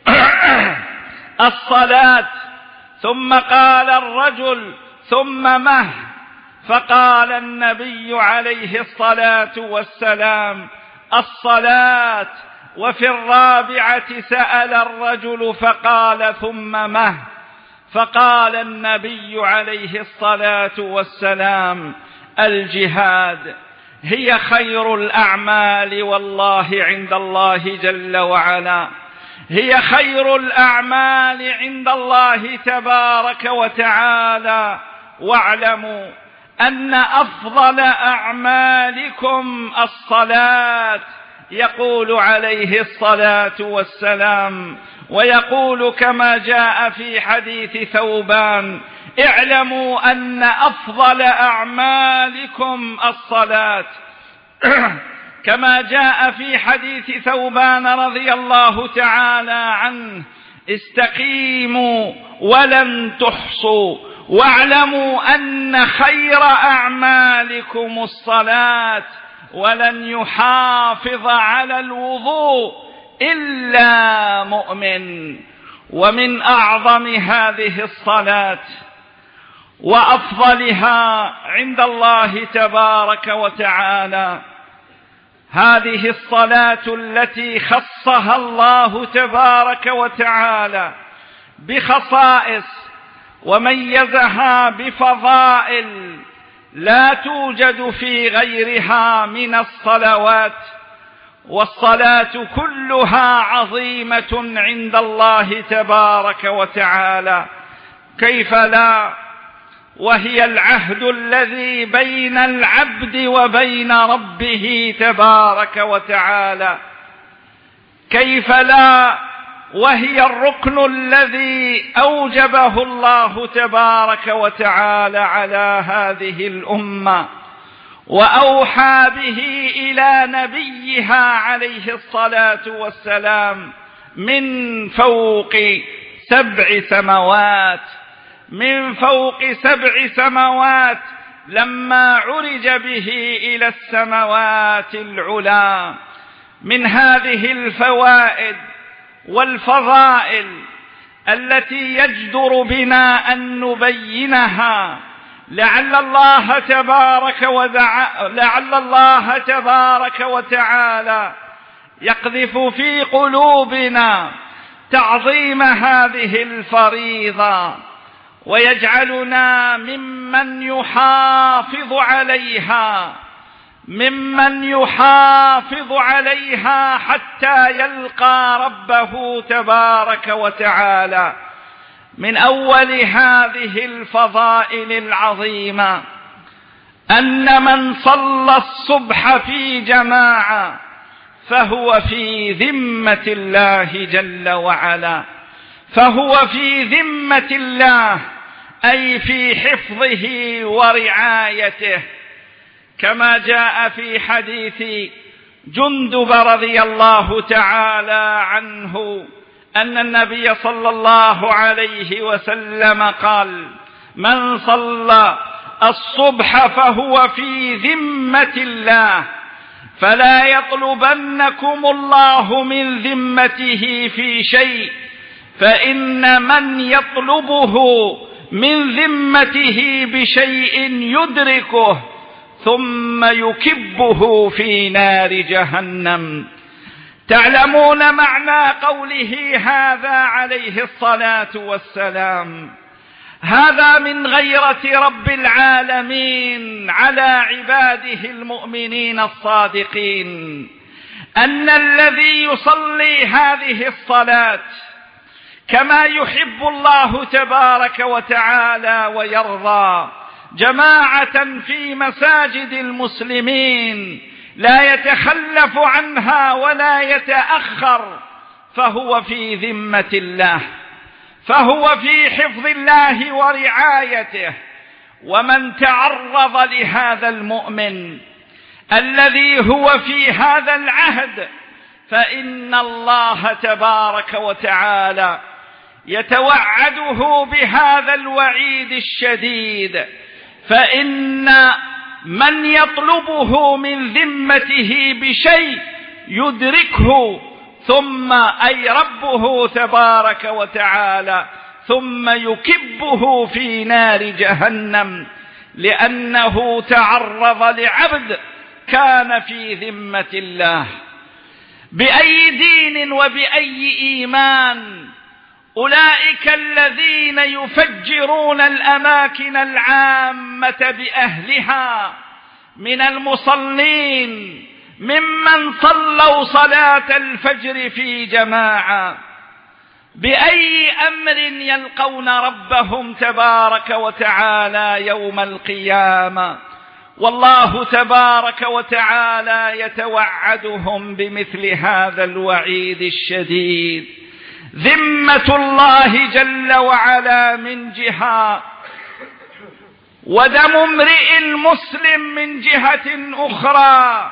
الصلاة. ثم قال الرجل: ثم مه؟ فقال النبي عليه الصلاة والسلام: الصلاة. وفي الرابعة سأل الرجل فقال: ثم مه؟ فقال النبي عليه الصلاة والسلام: الجهاد. هي خير الأعمال والله عند الله جل وعلا، هي خير الأعمال عند الله تبارك وتعالى. واعلموا أن أفضل أعمالكم الصلاة. يقول عليه الصلاة والسلام، ويقول كما جاء في حديث ثوبان: اعلموا أن أفضل أعمالكم الصلاة. كما جاء في حديث ثوبان رضي الله تعالى عنه: استقيموا ولن تحصوا، واعلموا أن خير أعمالكم الصلاة، ولن يحافظ على الوضوء إلا مؤمن. ومن أعظم هذه الصلاة وأفضلها عند الله تبارك وتعالى هذه الصلاة التي خصها الله تبارك وتعالى بخصائص وميزها بفضائل لا توجد في غيرها من الصلوات. والصلاة كلها عظيمة عند الله تبارك وتعالى، كيف لا؟ وهي العهد الذي بين العبد وبين ربه تبارك وتعالى، كيف لا؟ وهي الركن الذي أوجبه الله تبارك وتعالى على هذه الأمة، وأوحى به إلى نبيها عليه الصلاة والسلام من فوق سبع سماوات من فوق سبع سماوات لما عرج به إلى السماوات العلى. من هذه الفوائد والفضائل التي يجدر بنا أن نبينها، لعل الله تبارك ودع... لعل الله تبارك وتعالى يقذف في قلوبنا تعظيم هذه الفريضة، ويجعلنا ممن يحافظ عليها ممن يحافظ عليها حتى يلقى ربه تبارك وتعالى. من أول هذه الفضائل العظيمة أن من صلى الصبح في جماعة فهو في ذمة الله جل وعلا، فهو في ذمة الله، أي في حفظه ورعايته، كما جاء في حديث جندب رضي الله تعالى عنه أن النبي صلى الله عليه وسلم قال: من صلى الصبح فهو في ذمة الله، فلا يطلبنكم الله من ذمته في شيء، فإن من يطلبه من ذمته بشيء يدركه ثم يكبه في نار جهنم. تعلمون معنى قوله هذا عليه الصلاة والسلام؟ هذا من غيرة رب العالمين على عباده المؤمنين الصادقين، أن الذي يصلي هذه الصلاة كما يحب الله تبارك وتعالى ويرضى، جماعة في مساجد المسلمين لا يتخلف عنها ولا يتأخر، فهو في ذمة الله، فهو في حفظ الله ورعايته. ومن تعرض لهذا المؤمن الذي هو في هذا العهد، فإن الله تبارك وتعالى يتوعده بهذا الوعيد الشديد، فإن من يطلبه من ذمته بشيء يدركه، ثم أي ربه تبارك وتعالى، ثم يكبه في نار جهنم، لأنه تعرض لعبد كان في ذمة الله. بأي دين وبأي إيمان أولئك الذين يفجرون الأماكن العامة بأهلها من المصلين ممن صلوا صلاة الفجر في جماعة، بأي أمر يلقون ربهم تبارك وتعالى يوم القيامة؟ والله تبارك وتعالى يتوعدهم بمثل هذا الوعيد الشديد. ذمة الله جل وعلا من جهة، ودم امرئ مسلم من جهة أخرى.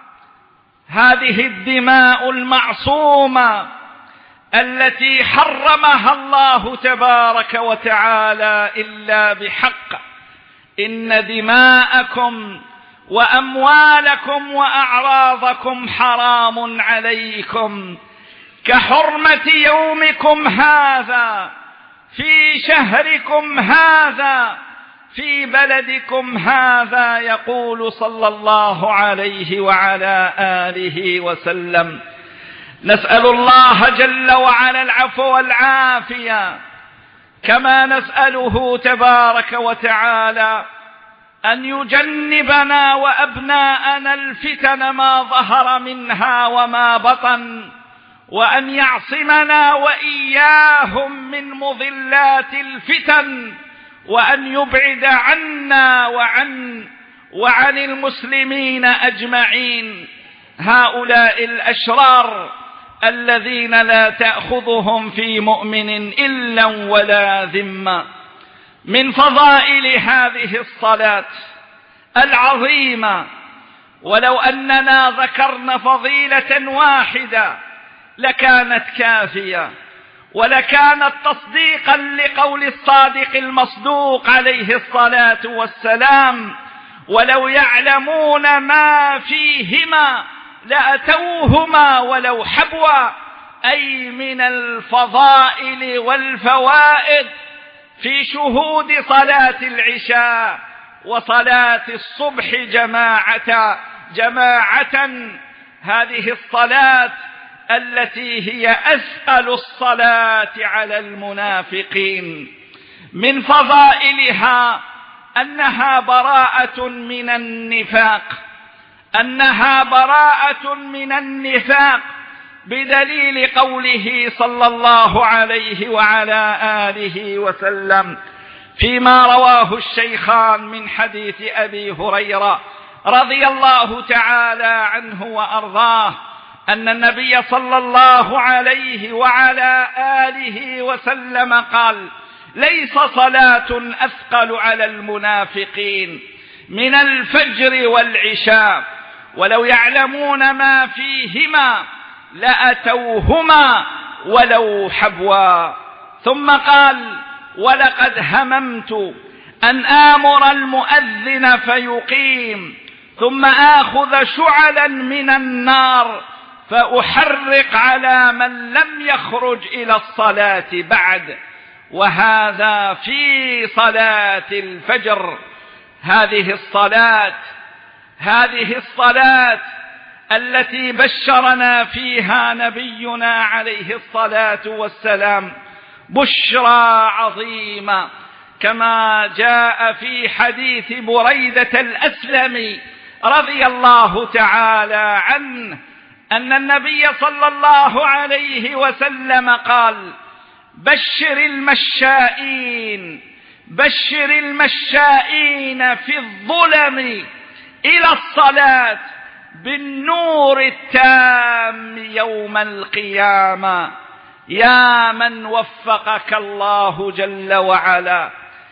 هذه الدماء المعصومة التي حرمها الله تبارك وتعالى إلا بحق. إن دماءكم وأموالكم وأعراضكم حرام عليكم كحرمة يومكم هذا في شهركم هذا في بلدكم هذا. يقول صلى الله عليه وعلى آله وسلم: نسأل الله جل وعلا العفو والعافية، كما نسأله تبارك وتعالى أن يجنبنا وأبناءنا الفتن ما ظهر منها وما بطن، وأن يعصمنا وإياهم من مضلات الفتن، وأن يبعد عنا وعن وعن المسلمين أجمعين هؤلاء الأشرار الذين لا تأخذهم في مؤمن إلا ولا ذمة. من فضائل هذه الصلاة العظيمة، ولو أننا ذكرنا فضيلة واحدة لكانت كافية، ولكانت تصديقا لقول الصادق المصدوق عليه الصلاة والسلام: ولو يعلمون ما فيهما لأتوهما ولو حبوا، أي من الفضائل والفوائد في شهود صلاة العشاء وصلاة الصبح جماعة جماعة. هذه الصلاة التي هي أثقل الصلاة على المنافقين. من فضائلها أنها براءة من النفاق، أنها براءة من النفاق بدليل قوله صلى الله عليه وعلى آله وسلم فيما رواه الشيخان من حديث أبي هريرة رضي الله تعالى عنه وأرضاه أن النبي صلى الله عليه وعلى آله وسلم قال: ليس صلاة أثقل على المنافقين من الفجر والعشاء، ولو يعلمون ما فيهما لأتوهما ولو حبوا. ثم قال: ولقد هممت أن آمر المؤذن فيقيم ثم آخذ شعلا من النار فأحرق على من لم يخرج إلى الصلاة بعد. وهذا في صلاة الفجر. هذه الصلاة هذه الصلاة التي بشرنا فيها نبينا عليه الصلاة والسلام بشرى عظيمة، كما جاء في حديث بريدة الأسلمي رضي الله تعالى عنه أن النبي صلى الله عليه وسلم قال: بشر المشائين بشر المشائين في الظلم إلى الصلاة بالنور التام يوم القيامة. يا من وفقك الله جل وعلا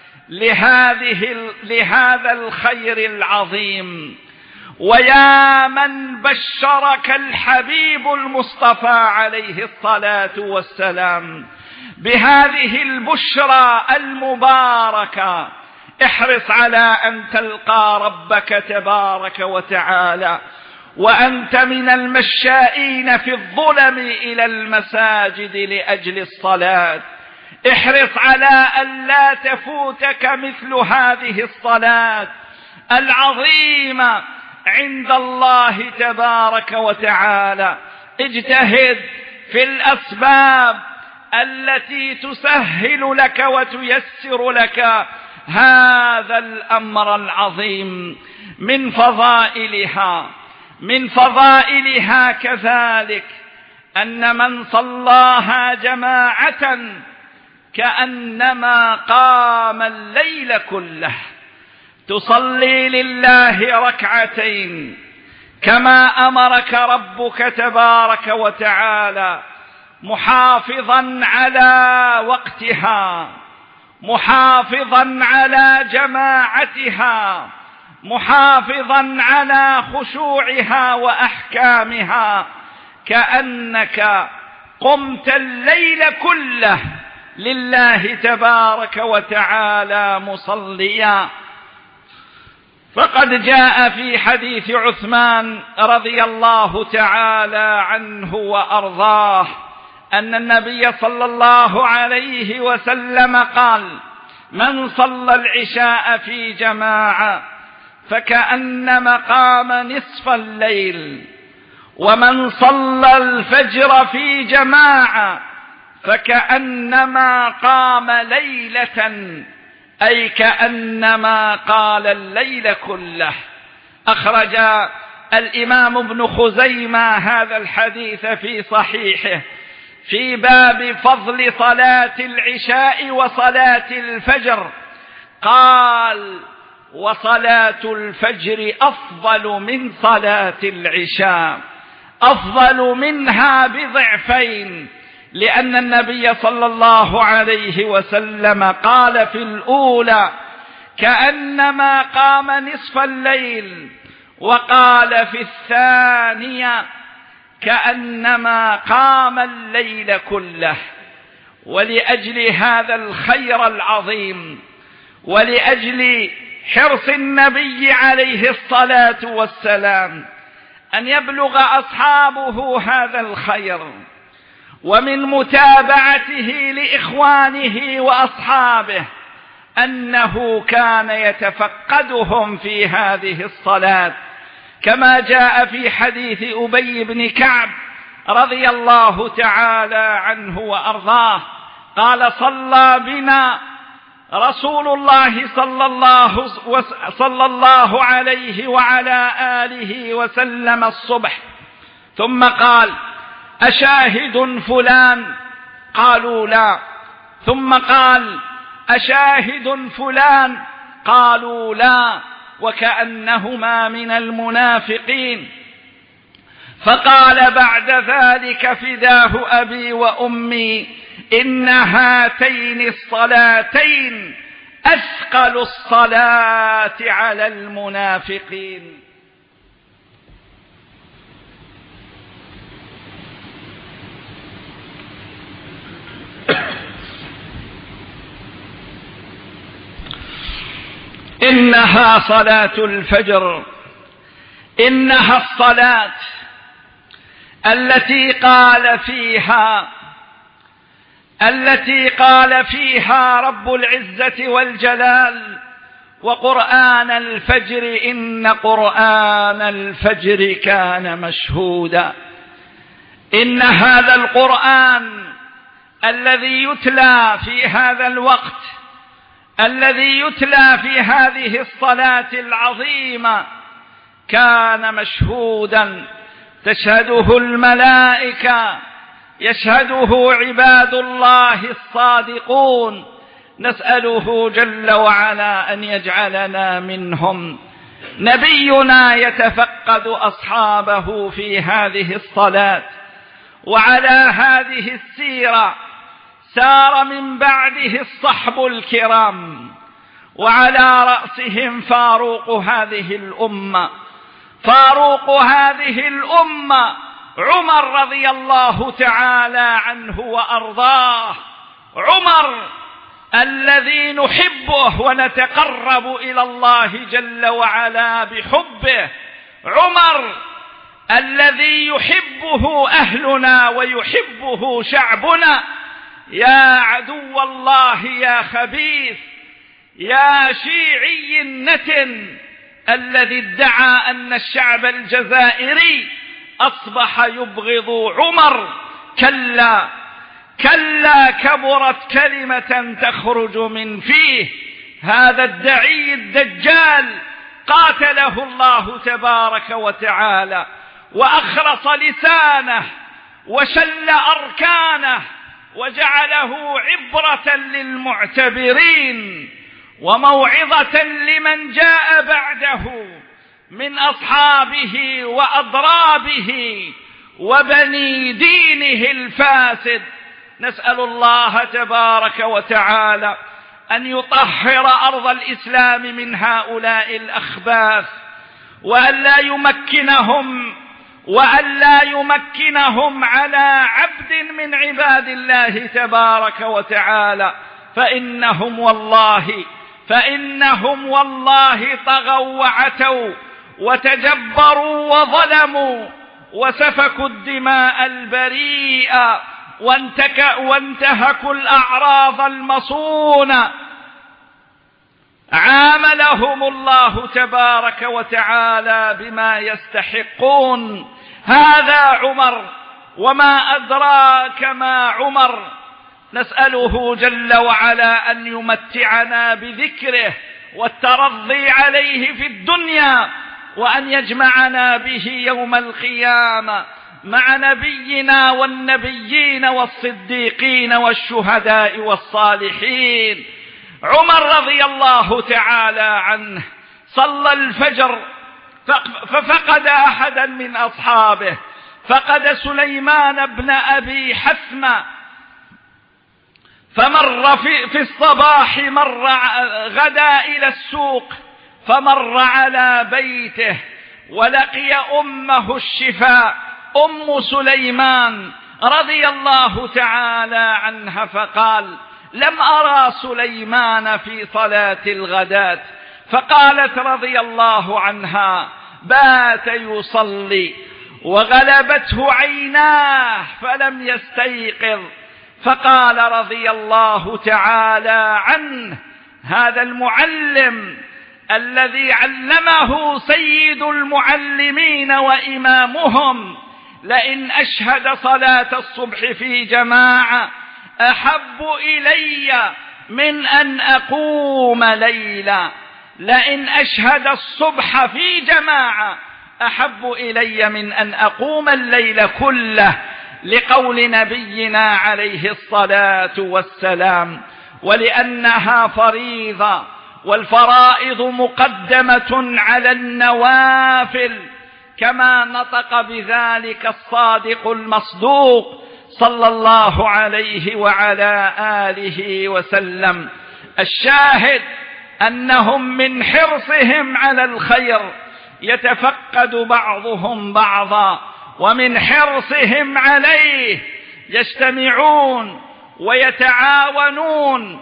لهذه لهذا الخير العظيم، ويا من بشرك الحبيب المصطفى عليه الصلاة والسلام بهذه البشرى المباركة، احرص على أن تلقى ربك تبارك وتعالى وأنت من المشائين في الظلم إلى المساجد لأجل الصلاة. احرص على أن لا تفوتك مثل هذه الصلاة العظيمة عند الله تبارك وتعالى. اجتهد في الأسباب التي تسهل لك وتيسر لك هذا الأمر العظيم. من فضائلها من فضائلها كذلك أن من صلاها جماعة كأنما قام الليل كله. تصلي لله ركعتين كما أمرك ربك تبارك وتعالى، محافظا على وقتها، محافظا على جماعتها، محافظا على خشوعها وأحكامها، كأنك قمت الليل كله لله تبارك وتعالى مصليا. فقد جاء في حديث عثمان رضي الله تعالى عنه وأرضاه أن النبي صلى الله عليه وسلم قال: من صلى العشاء في جماعة فكأنما قام نصف الليل، ومن صلى الفجر في جماعة فكأنما قام ليلة، أي كأنما قال الليل كله. أخرج الإمام ابن خزيمة هذا الحديث في صحيحه في باب فضل صلاة العشاء وصلاة الفجر، قال: وصلاة الفجر أفضل من صلاة العشاء، أفضل منها بضعفين، لأن النبي صلى الله عليه وسلم قال في الأولى كأنما قام نصف الليل، وقال في الثانية كأنما قام الليل كله. ولأجل هذا الخير العظيم، ولأجل حرص النبي عليه الصلاة والسلام أن يبلغ أصحابه هذا الخير، ومن متابعته لإخوانه وأصحابه أنه كان يتفقدهم في هذه الصلاة، كما جاء في حديث أبي بن كعب رضي الله تعالى عنه وأرضاه قال: صلى بنا رسول الله صلى الله, صلى الله عليه وعلى آله وسلم الصبح، ثم قال: أشاهد فلان؟ قالوا لا. ثم قال: أشاهد فلان؟ قالوا لا، وكأنهما من المنافقين. فقال بعد ذلك: فداه أبي وأمي، إن هاتين الصلاتين أثقل الصلاة على المنافقين. إنها صلاة الفجر، إنها الصلاة التي قال فيها التي قال فيها رب العزة والجلال: وقرآن الفجر إن قرآن الفجر كان مشهودا. إن هذا القرآن الذي يتلى في هذا الوقت، الذي يتلى في هذه الصلاة العظيمة، كان مشهودا، تشهده الملائكة، يشهده عباد الله الصادقون. نسأله جل وعلا أن يجعلنا منهم. نبينا يتفقد أصحابه في هذه الصلاة، وعلى هذه السيرة سار من بعده الصحب الكرام، وعلى رأسهم فاروق هذه الأمة فاروق هذه الأمة عمر رضي الله تعالى عنه وأرضاه. عمر الذي نحبه ونتقرب إلى الله جل وعلا بحبه، عمر الذي يحبه أهلنا ويحبه شعبنا. يا عدو الله يا خبيث يا شيعي النتن الذي ادعى أن الشعب الجزائري أصبح يبغض عمر، كلا كلا، كبرت كلمة تخرج من فيه. هذا الدعي الدجال قاتله الله تبارك وتعالى، وأخرص لسانه وشل أركانه، وجعله عبرة للمعتبرين وموعظة لمن جاء بعده من أصحابه وأضرابه وبني دينه الفاسد. نسأل الله تبارك وتعالى أن يطهر أرض الإسلام من هؤلاء الأخباث، وأن لا يمكنهم وأن لا يمكنهم على عبد من عباد الله تبارك وتعالى، فإنهم والله فإنهم والله طغوا وعتوا وتجبروا وظلموا وسفكوا الدماء البريئة وانتهكوا الأعراض المصونة. عاملهم الله تبارك وتعالى بما يستحقون. هذا عمر، وما أدراك ما عمر. نسأله جل وعلا أن يمتعنا بذكره والترضي عليه في الدنيا، وأن يجمعنا به يوم القيامة مع نبينا والنبيين والصديقين والشهداء والصالحين. عمر رضي الله تعالى عنه صلى الفجر ففقد أحدا من أصحابه، فقد سليمان بن أبي حثمة، فمر في, في الصباح مر غدا إلى السوق، فمر على بيته ولقي أمه الشفاء أم سليمان رضي الله تعالى عنها، فقال: لم أرى سليمان في صلاة الغداة. فقالت رضي الله عنها: بات يصلي وغلبته عيناه فلم يستيقظ. فقال رضي الله تعالى عنه: هذا المعلم الذي علمه سيد المعلمين وإمامهم، لئن أشهد صلاة الصبح في جماعة أحب إلي من أن أقوم ليلا. لئن أشهد الصبح في جماعة أحب إلي من أن أقوم الليل كله، لقول نبينا عليه الصلاة والسلام: ولأنها فريضة، والفرائض مقدمة على النوافل، كما نطق بذلك الصادق المصدوق صلى الله عليه وعلى آله وسلم. الشاهد أنهم من حرصهم على الخير يتفقد بعضهم بعضا، ومن حرصهم عليه يجتمعون ويتعاونون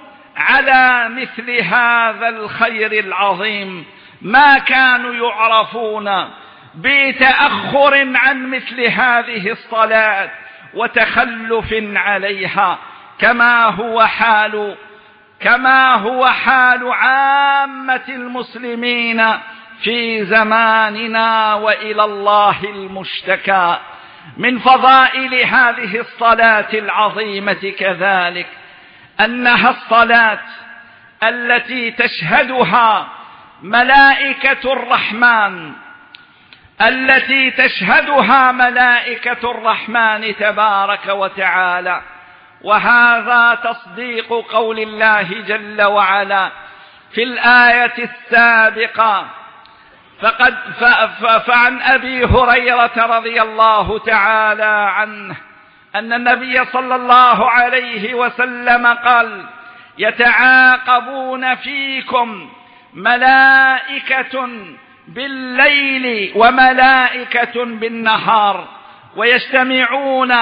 على مثل هذا الخير العظيم، ما كانوا يعرفون بتأخر عن مثل هذه الصلاة وتخلف عليها، كما هو حال كما هو حال عامة المسلمين في زماننا وإلى الله المشتكى. من فضائل هذه الصلاة العظيمة كذلك أنها الصلاة التي تشهدها ملائكة الرحمن التي تشهدها ملائكة الرحمن تبارك وتعالى، وهذا تصديق قول الله جل وعلا في الآية السابقة. فقد فعن أبي هريرة رضي الله تعالى عنه أن النبي صلى الله عليه وسلم قال: يتعاقبون فيكم ملائكة بالليل وملائكة بالنهار، ويجتمعون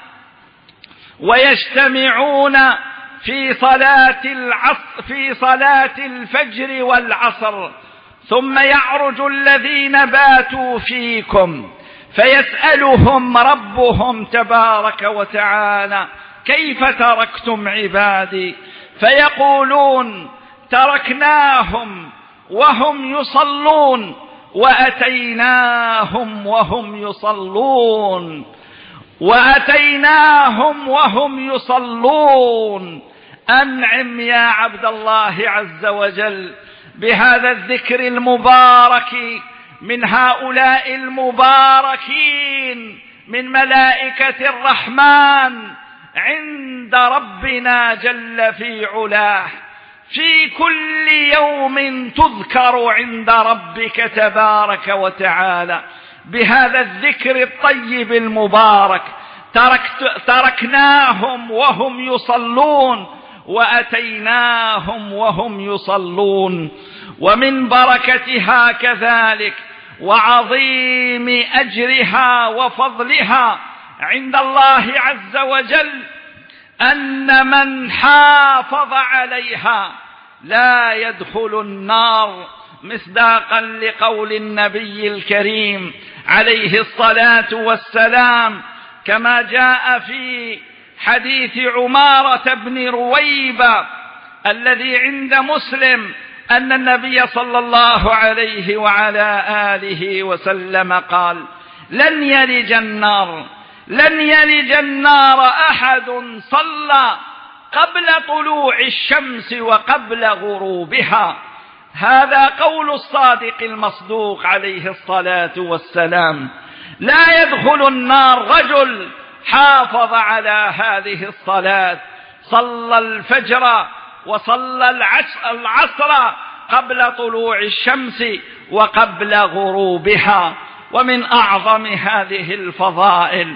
ويجتمعون في صلاة العصر في صلاة الفجر والعصر، ثم يعرج الذين باتوا فيكم فيسألهم ربهم تبارك وتعالى: كيف تركتم عبادي؟ فيقولون: تركناهم وهم يصلون وأتيناهم وهم يصلون وأتيناهم وهم يصلون. أنعم يا عبد الله عز وجل بهذا الذكر المبارك من هؤلاء المباركين من ملائكة الرحمن عند ربنا جل في علاه. في كل يوم تذكر عند ربك تبارك وتعالى بهذا الذكر الطيب المبارك: تركت تركناهم وهم يصلون وأتيناهم وهم يصلون. ومن بركتها كذلك وعظيم أجرها وفضلها عند الله عز وجل أن من حافظ عليها لا يدخل النار، مصداقا لقول النبي الكريم عليه الصلاة والسلام، كما جاء في حديث عمارة بن رويبة الذي عند مسلم أن النبي صلى الله عليه وعلى آله وسلم قال: لن يلج النار لن يلج النار أحد صلى قبل طلوع الشمس وقبل غروبها. هذا قول الصادق المصدوق عليه الصلاة والسلام. لا يدخل النار رجل حافظ على هذه الصلاة، صلى الفجر وصلى العصر قبل طلوع الشمس وقبل غروبها. ومن أعظم هذه الفضائل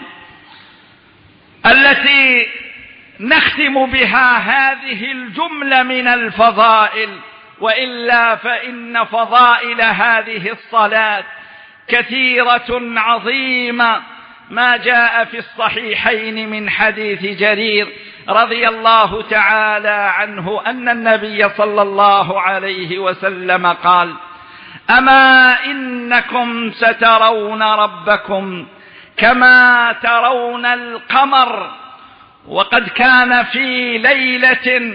التي نختم بها هذه الجملة من الفضائل، وإلا فإن فضائل هذه الصلاة كثيرة عظيمة، ما جاء في الصحيحين من حديث جرير رضي الله تعالى عنه أن النبي صلى الله عليه وسلم قال: أما إنكم سترون ربكم كما ترون القمر. وقد كان في ليلة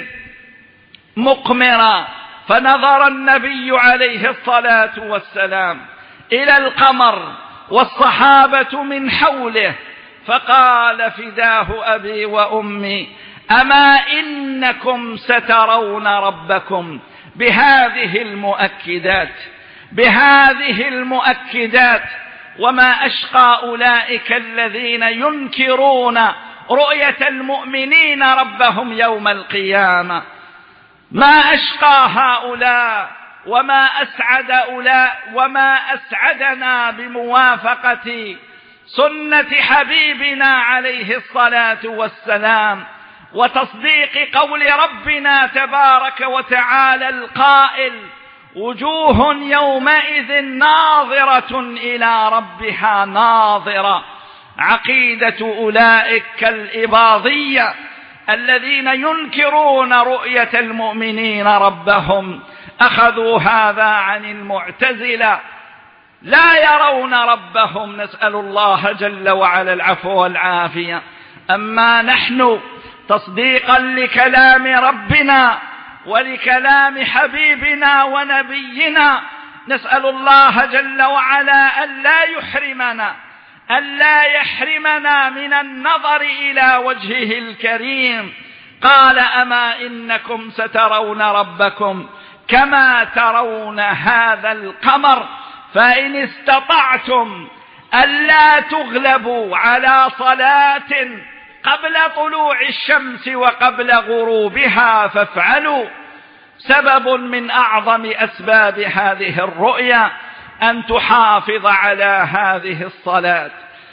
مقمرة فنظر النبي عليه الصلاة والسلام إلى القمر والصحابة من حوله فقال: فداه أبي وأمي، أما إنكم سترون ربكم بهذه المؤكدات بهذه المؤكدات وما أشقى أولئك الذين ينكرون رؤية المؤمنين ربهم يوم القيامة. ما أشقى هؤلاء وما أسعد أولئك وما أسعدنا بموافقة سنة حبيبنا عليه الصلاة والسلام وتصديق قول ربنا تبارك وتعالى القائل: وجوه يومئذ ناظرة إلى ربها ناظرة. عقيدة أولئك الإباضية الذين ينكرون رؤية المؤمنين ربهم أخذوا هذا عن المعتزلة، لا يرون ربهم، نسأل الله جل وعلا العفو والعافية. أما نحن تصديقا لكلام ربنا ولكلام حبيبنا ونبينا نسأل الله جل وعلا ألا يحرمنا ألا يحرمنا من النظر إلى وجهه الكريم. قال أما إنكم سترون ربكم كما ترون هذا القمر، فإن استطعتم ألا تغلبوا على صلاة قبل طلوع الشمس وقبل غروبها فافعلوا. سبب من أعظم أسباب هذه الرؤيا أن تحافظ على هذه الصلاة،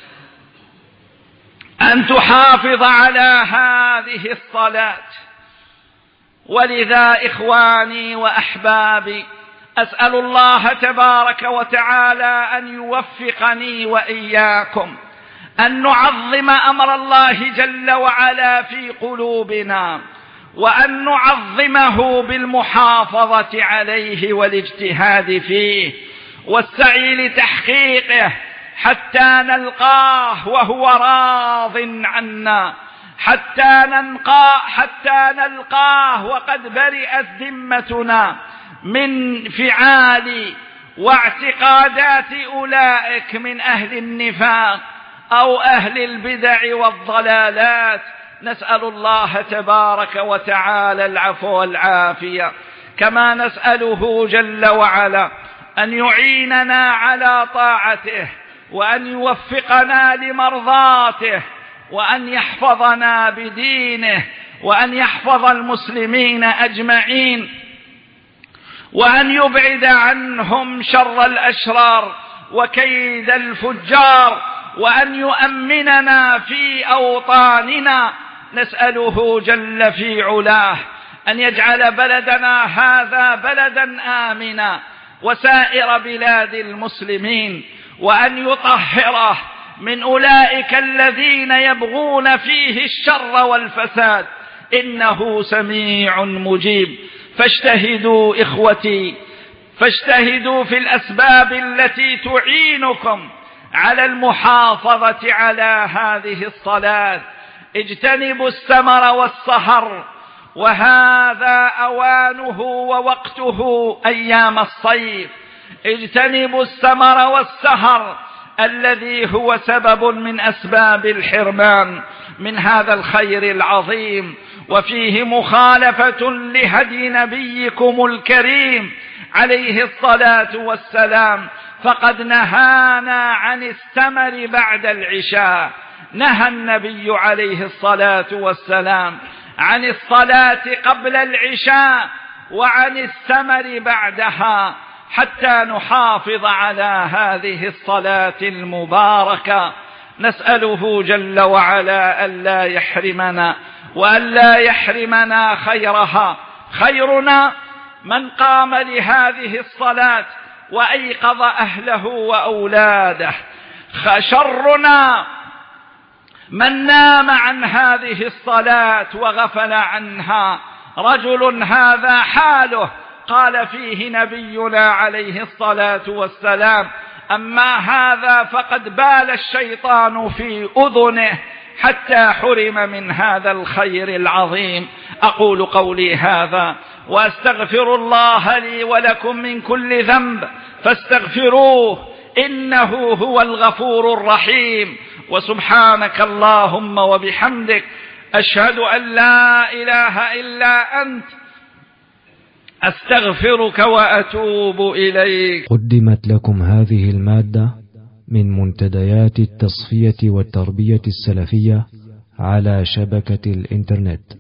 أن تحافظ على هذه الصلاة. ولذا إخواني وأحبابي أسأل الله تبارك وتعالى أن يوفقني وإياكم أن نعظم أمر الله جل وعلا في قلوبنا، وأن نعظمه بالمحافظة عليه والاجتهاد فيه والسعي لتحقيقه حتى نلقاه وهو راض عنا، حتى نلقاه حتى نلقاه وقد برئت ذمتنا من فعال واعتقادات أولئك من أهل النفاق أو أهل البدع والضلالات. نسأل الله تبارك وتعالى العفو والعافية، كما نسأله جل وعلا أن يعيننا على طاعته، وأن يوفقنا لمرضاته، وأن يحفظنا بدينه، وأن يحفظ المسلمين أجمعين، وأن يبعد عنهم شر الأشرار وكيد الفجار، وأن يؤمننا في أوطاننا. نسأله جل في علاه أن يجعل بلدنا هذا بلدا آمنا وسائر بلاد المسلمين، وأن يطهره من أولئك الذين يبغون فيه الشر والفساد، إنه سميع مجيب. فاجتهدوا إخوتي، فاجتهدوا في الأسباب التي تعينكم على المحافظة على هذه الصلاة. اجتنبوا السمر والسهر، وهذا أوانه ووقته أيام الصيف. اجتنبوا السمر والسهر الذي هو سبب من أسباب الحرمان من هذا الخير العظيم، وفيه مخالفة لهدي نبيكم الكريم عليه الصلاة والسلام، فقد نهانا عن السمر بعد العشاء. نهى النبي عليه الصلاة والسلام عن الصلاة قبل العشاء وعن السمر بعدها، حتى نحافظ على هذه الصلاة المباركة. نسأله جل وعلا ألا يحرمنا وألا يحرمنا خيرها. خيرنا من قام لهذه الصلاة وأيقظ أهله وأولاده. شرنا من نام عن هذه الصلاة وغفل عنها. رجل هذا حاله قال فيه نبينا عليه الصلاة والسلام: أما هذا فقد بال الشيطان في أذنه حتى حرم من هذا الخير العظيم. أقول قولي هذا وأستغفر الله لي ولكم من كل ذنب فاستغفروه إنه هو الغفور الرحيم. وسبحانك اللهم وبحمدك أشهد أن لا إله إلا أنت أستغفرك وأتوب إليك. قدمت لكم هذه المادة من منتديات التصفية والتربية السلفية على شبكة الإنترنت.